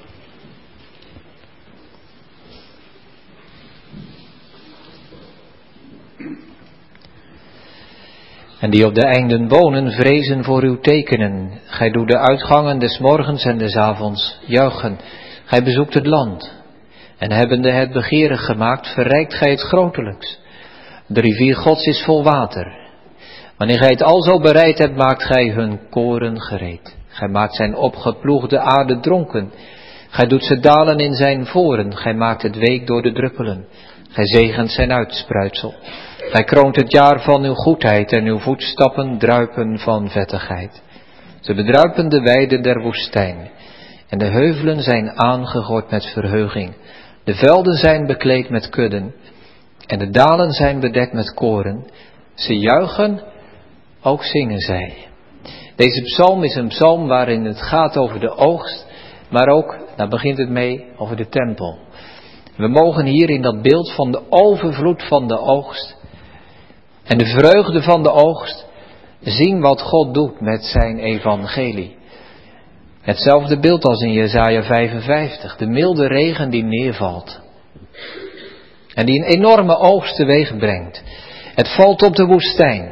En die op de einden wonen, vrezen voor uw tekenen. Gij doet de uitgangen des morgens en des avonds juichen. Gij bezoekt het land. En hebbende het begeerig gemaakt, verrijkt gij het grotelijks. De rivier Gods is vol water. Wanneer gij het alzo bereid hebt, maakt gij hun koren gereed. Gij maakt zijn opgeploegde aarde dronken. Gij doet ze dalen in zijn voren. Gij maakt het week door de druppelen. Gij zegent zijn uitspruitsel. Gij kroont het jaar van uw goedheid en uw voetstappen druipen van vettigheid. Ze bedruipen de weiden der woestijn. En de heuvelen zijn aangegord met verheuging. De velden zijn bekleed met kudden. En de dalen zijn bedekt met koren. Ze juichen, ook zingen zij. Deze psalm is een psalm waarin het gaat over de oogst. Maar ook, daar begint het mee, over de tempel. We mogen hier in dat beeld van de overvloed van de oogst en de vreugde van de oogst zien wat God doet met zijn evangelie. Hetzelfde beeld als in Jesaja 55, de milde regen die neervalt. En die een enorme oogst teweeg brengt. Het valt op de woestijn.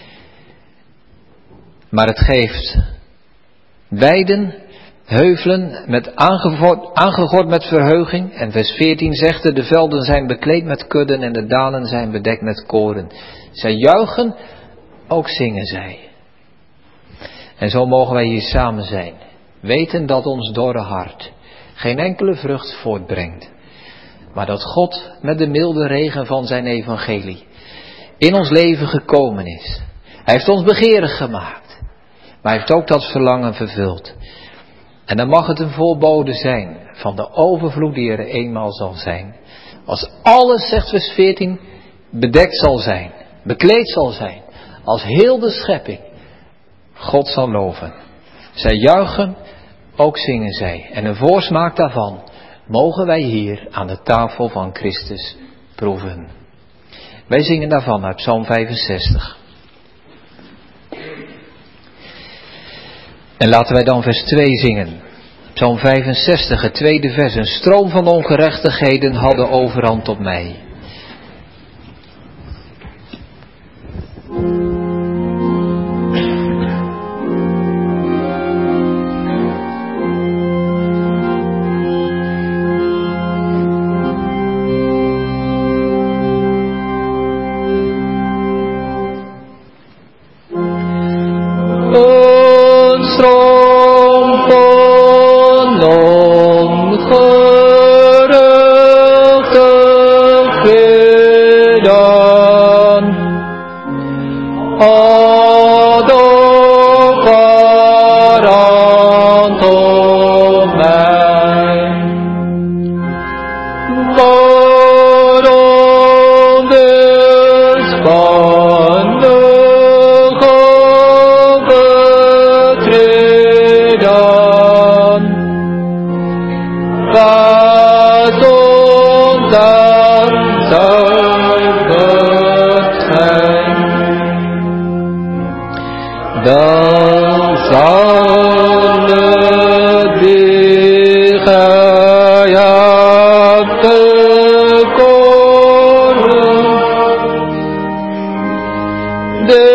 Maar het geeft weiden, heuvelen met aangegord met verheuging. En vers 14 zegt er, de velden zijn bekleed met kudden en de dalen zijn bedekt met koren. Zij juichen, ook zingen zij. En zo mogen wij hier samen zijn. Weten dat ons dorre hart geen enkele vrucht voortbrengt. Maar dat God met de milde regen van zijn evangelie in ons leven gekomen is. Hij heeft ons begeerig gemaakt. Maar hij heeft ook dat verlangen vervuld. En dan mag het een voorbode zijn van de overvloed die er eenmaal zal zijn. Als alles, zegt vers 14, bedekt zal zijn, bekleed zal zijn. Als heel de schepping God zal loven. Zij juichen, ook zingen zij. En een voorsmaak daarvan mogen wij hier aan de tafel van Christus proeven. Wij zingen daarvan uit Psalm 65. En laten wij dan vers 2 zingen. Psalm 65, het tweede vers. Een stroom van ongerechtigheden hadden overhand op mij. dan zal de vijand tekoren, de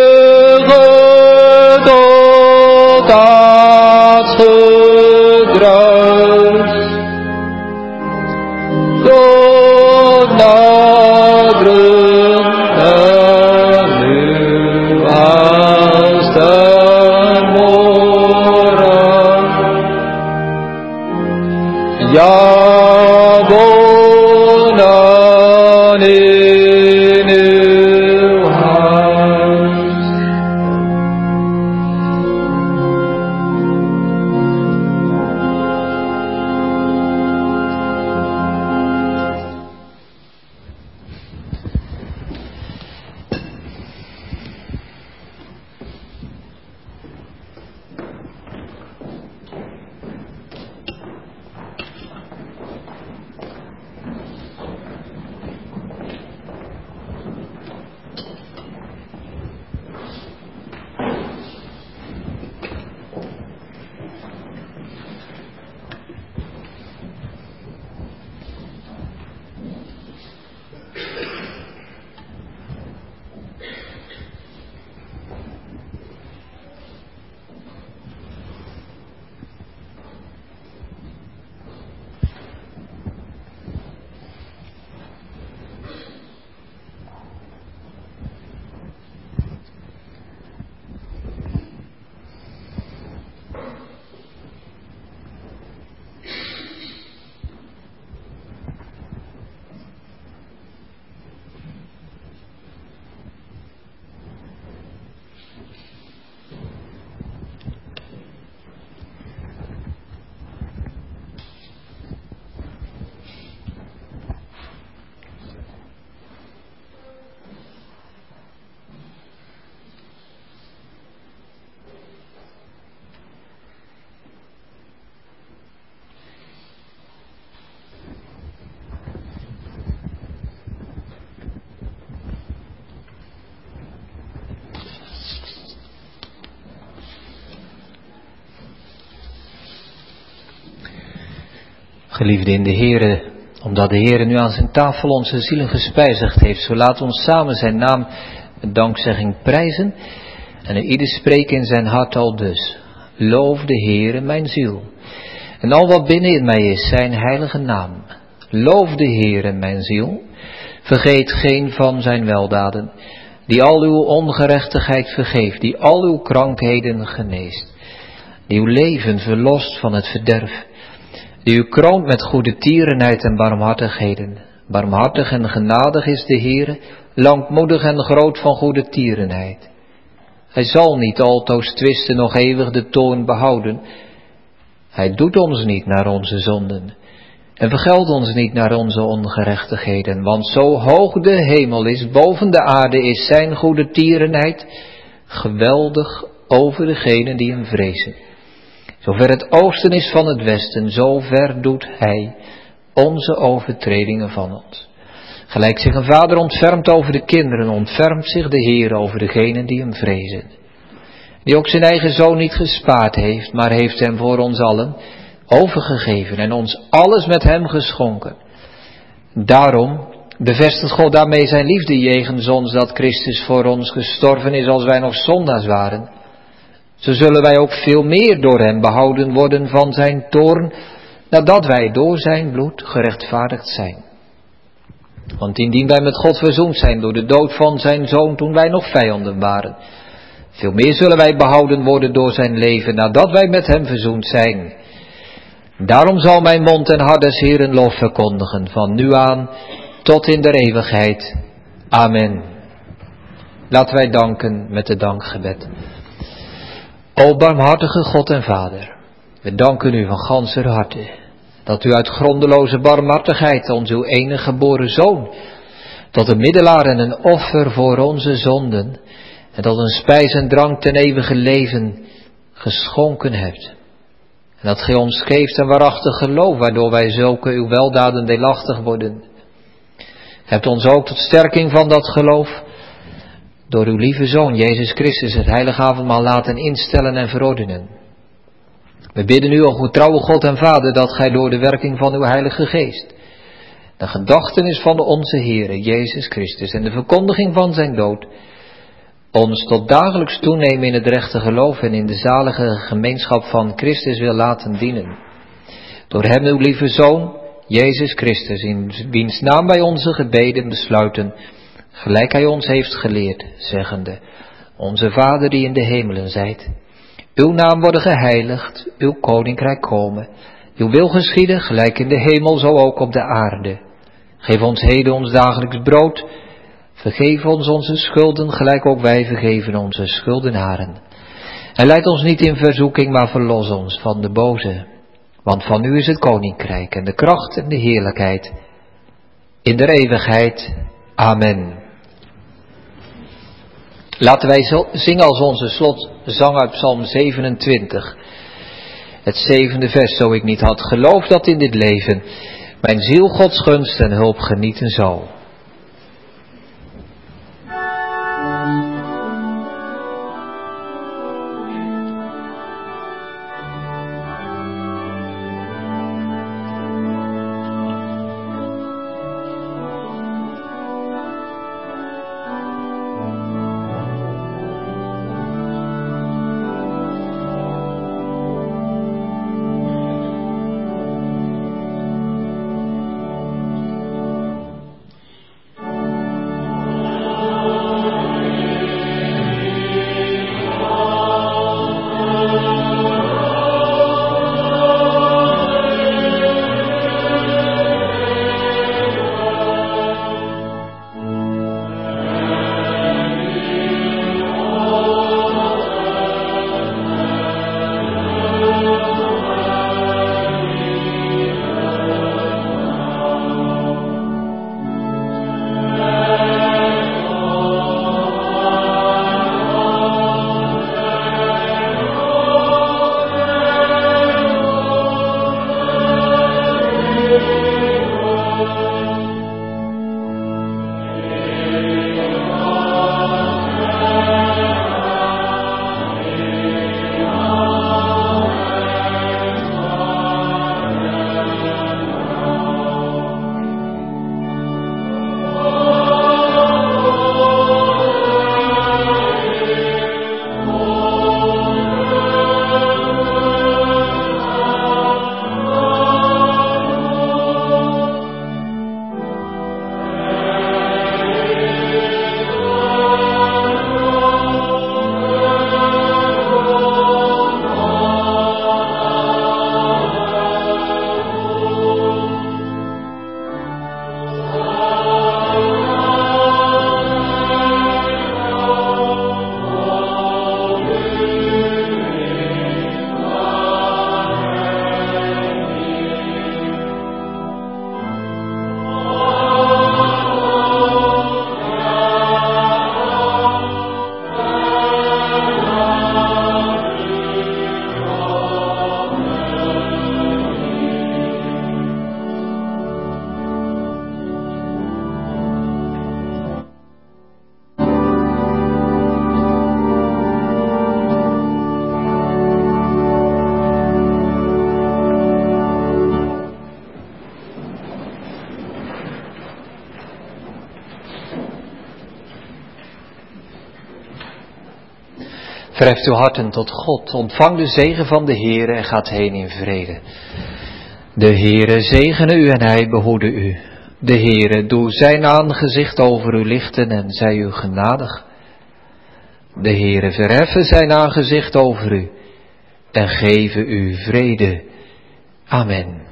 gedoodste druis, door naderen en nu haast en morgen, ja wonen in uw huis. Geliefden in de Heere, omdat de Heere nu aan zijn tafel onze zielen gespijzigd heeft, zo laat ons samen zijn naam met dankzegging prijzen en ieder spreken in zijn hart al dus. Loof de Heere mijn ziel en al wat binnenin mij is zijn heilige naam. Loof de Heere mijn ziel, vergeet geen van zijn weldaden, die al uw ongerechtigheid vergeeft, die al uw krankheden geneest, die uw leven verlost van het verderf, die u kroont met goede tierenheid en barmhartigheden. Barmhartig en genadig is de Heere, langmoedig en groot van goede tierenheid. Hij zal niet altoos twisten, nog eeuwig de toorn behouden. Hij doet ons niet naar onze zonden en vergeldt ons niet naar onze ongerechtigheden. Want zo hoog de hemel is, boven de aarde is zijn goede tierenheid geweldig over degenen die hem vrezen. Zover het oosten is van het westen, zo ver doet hij onze overtredingen van ons. Gelijk zich een vader ontfermt over de kinderen, ontfermt zich de Heer over degenen die hem vrezen. Die ook zijn eigen zoon niet gespaard heeft, maar heeft hem voor ons allen overgegeven en ons alles met hem geschonken. Daarom bevestigt God daarmee zijn liefde jegens ons, dat Christus voor ons gestorven is als wij nog zondaars waren. Zo zullen wij ook veel meer door hem behouden worden van zijn toorn, nadat wij door zijn bloed gerechtvaardigd zijn. Want indien wij met God verzoend zijn door de dood van zijn zoon toen wij nog vijanden waren, veel meer zullen wij behouden worden door zijn leven, nadat wij met hem verzoend zijn. Daarom zal mijn mond en hart des Heeren lof verkondigen, van nu aan tot in der eeuwigheid. Amen. Laten wij danken met het dankgebed. O barmhartige God en Vader, we danken u van ganser harte, dat u uit grondeloze barmhartigheid ons uw enige geboren Zoon, tot een middelaar en een offer voor onze zonden, en tot een spijs en drank ten eeuwige leven geschonken hebt. En dat gij ons geeft een waarachtig geloof, waardoor wij zulke uw weldaden deelachtig worden. Hebt ons ook tot sterking van dat geloof door uw lieve Zoon, Jezus Christus, het heilige avondmaal laten instellen en verordenen. We bidden u, o getrouwe God en Vader, dat gij door de werking van uw Heilige Geest de gedachtenis van onze Heere, Jezus Christus, en de verkondiging van zijn dood, ons tot dagelijks toenemen in het rechte geloof en in de zalige gemeenschap van Christus wil laten dienen. Door hem, uw lieve Zoon, Jezus Christus, in wiens naam wij onze gebeden besluiten, gelijk hij ons heeft geleerd, zeggende: Onze Vader die in de hemelen zijt, uw naam worden geheiligd, uw koninkrijk komen, uw wil geschieden, gelijk in de hemel, zo ook op de aarde. Geef ons heden ons dagelijks brood, vergeef ons onze schulden, gelijk ook wij vergeven onze schuldenaren. En leid ons niet in verzoeking, maar verlos ons van de boze. Want van u is het koninkrijk en de kracht en de heerlijkheid in der eeuwigheid. Amen. Laten wij zingen als onze slotzang uit Psalm 27. Het 7e vers: Zo ik niet had geloofd dat in dit leven mijn ziel Gods gunst en hulp genieten zal. Verheft uw harten tot God, ontvang de zegen van de Heere en gaat heen in vrede. De Heere zegene u en hij behoede u. De Heere doe zijn aangezicht over u lichten en zij u genadig. De Heere verheffen zijn aangezicht over u en geven u vrede. Amen.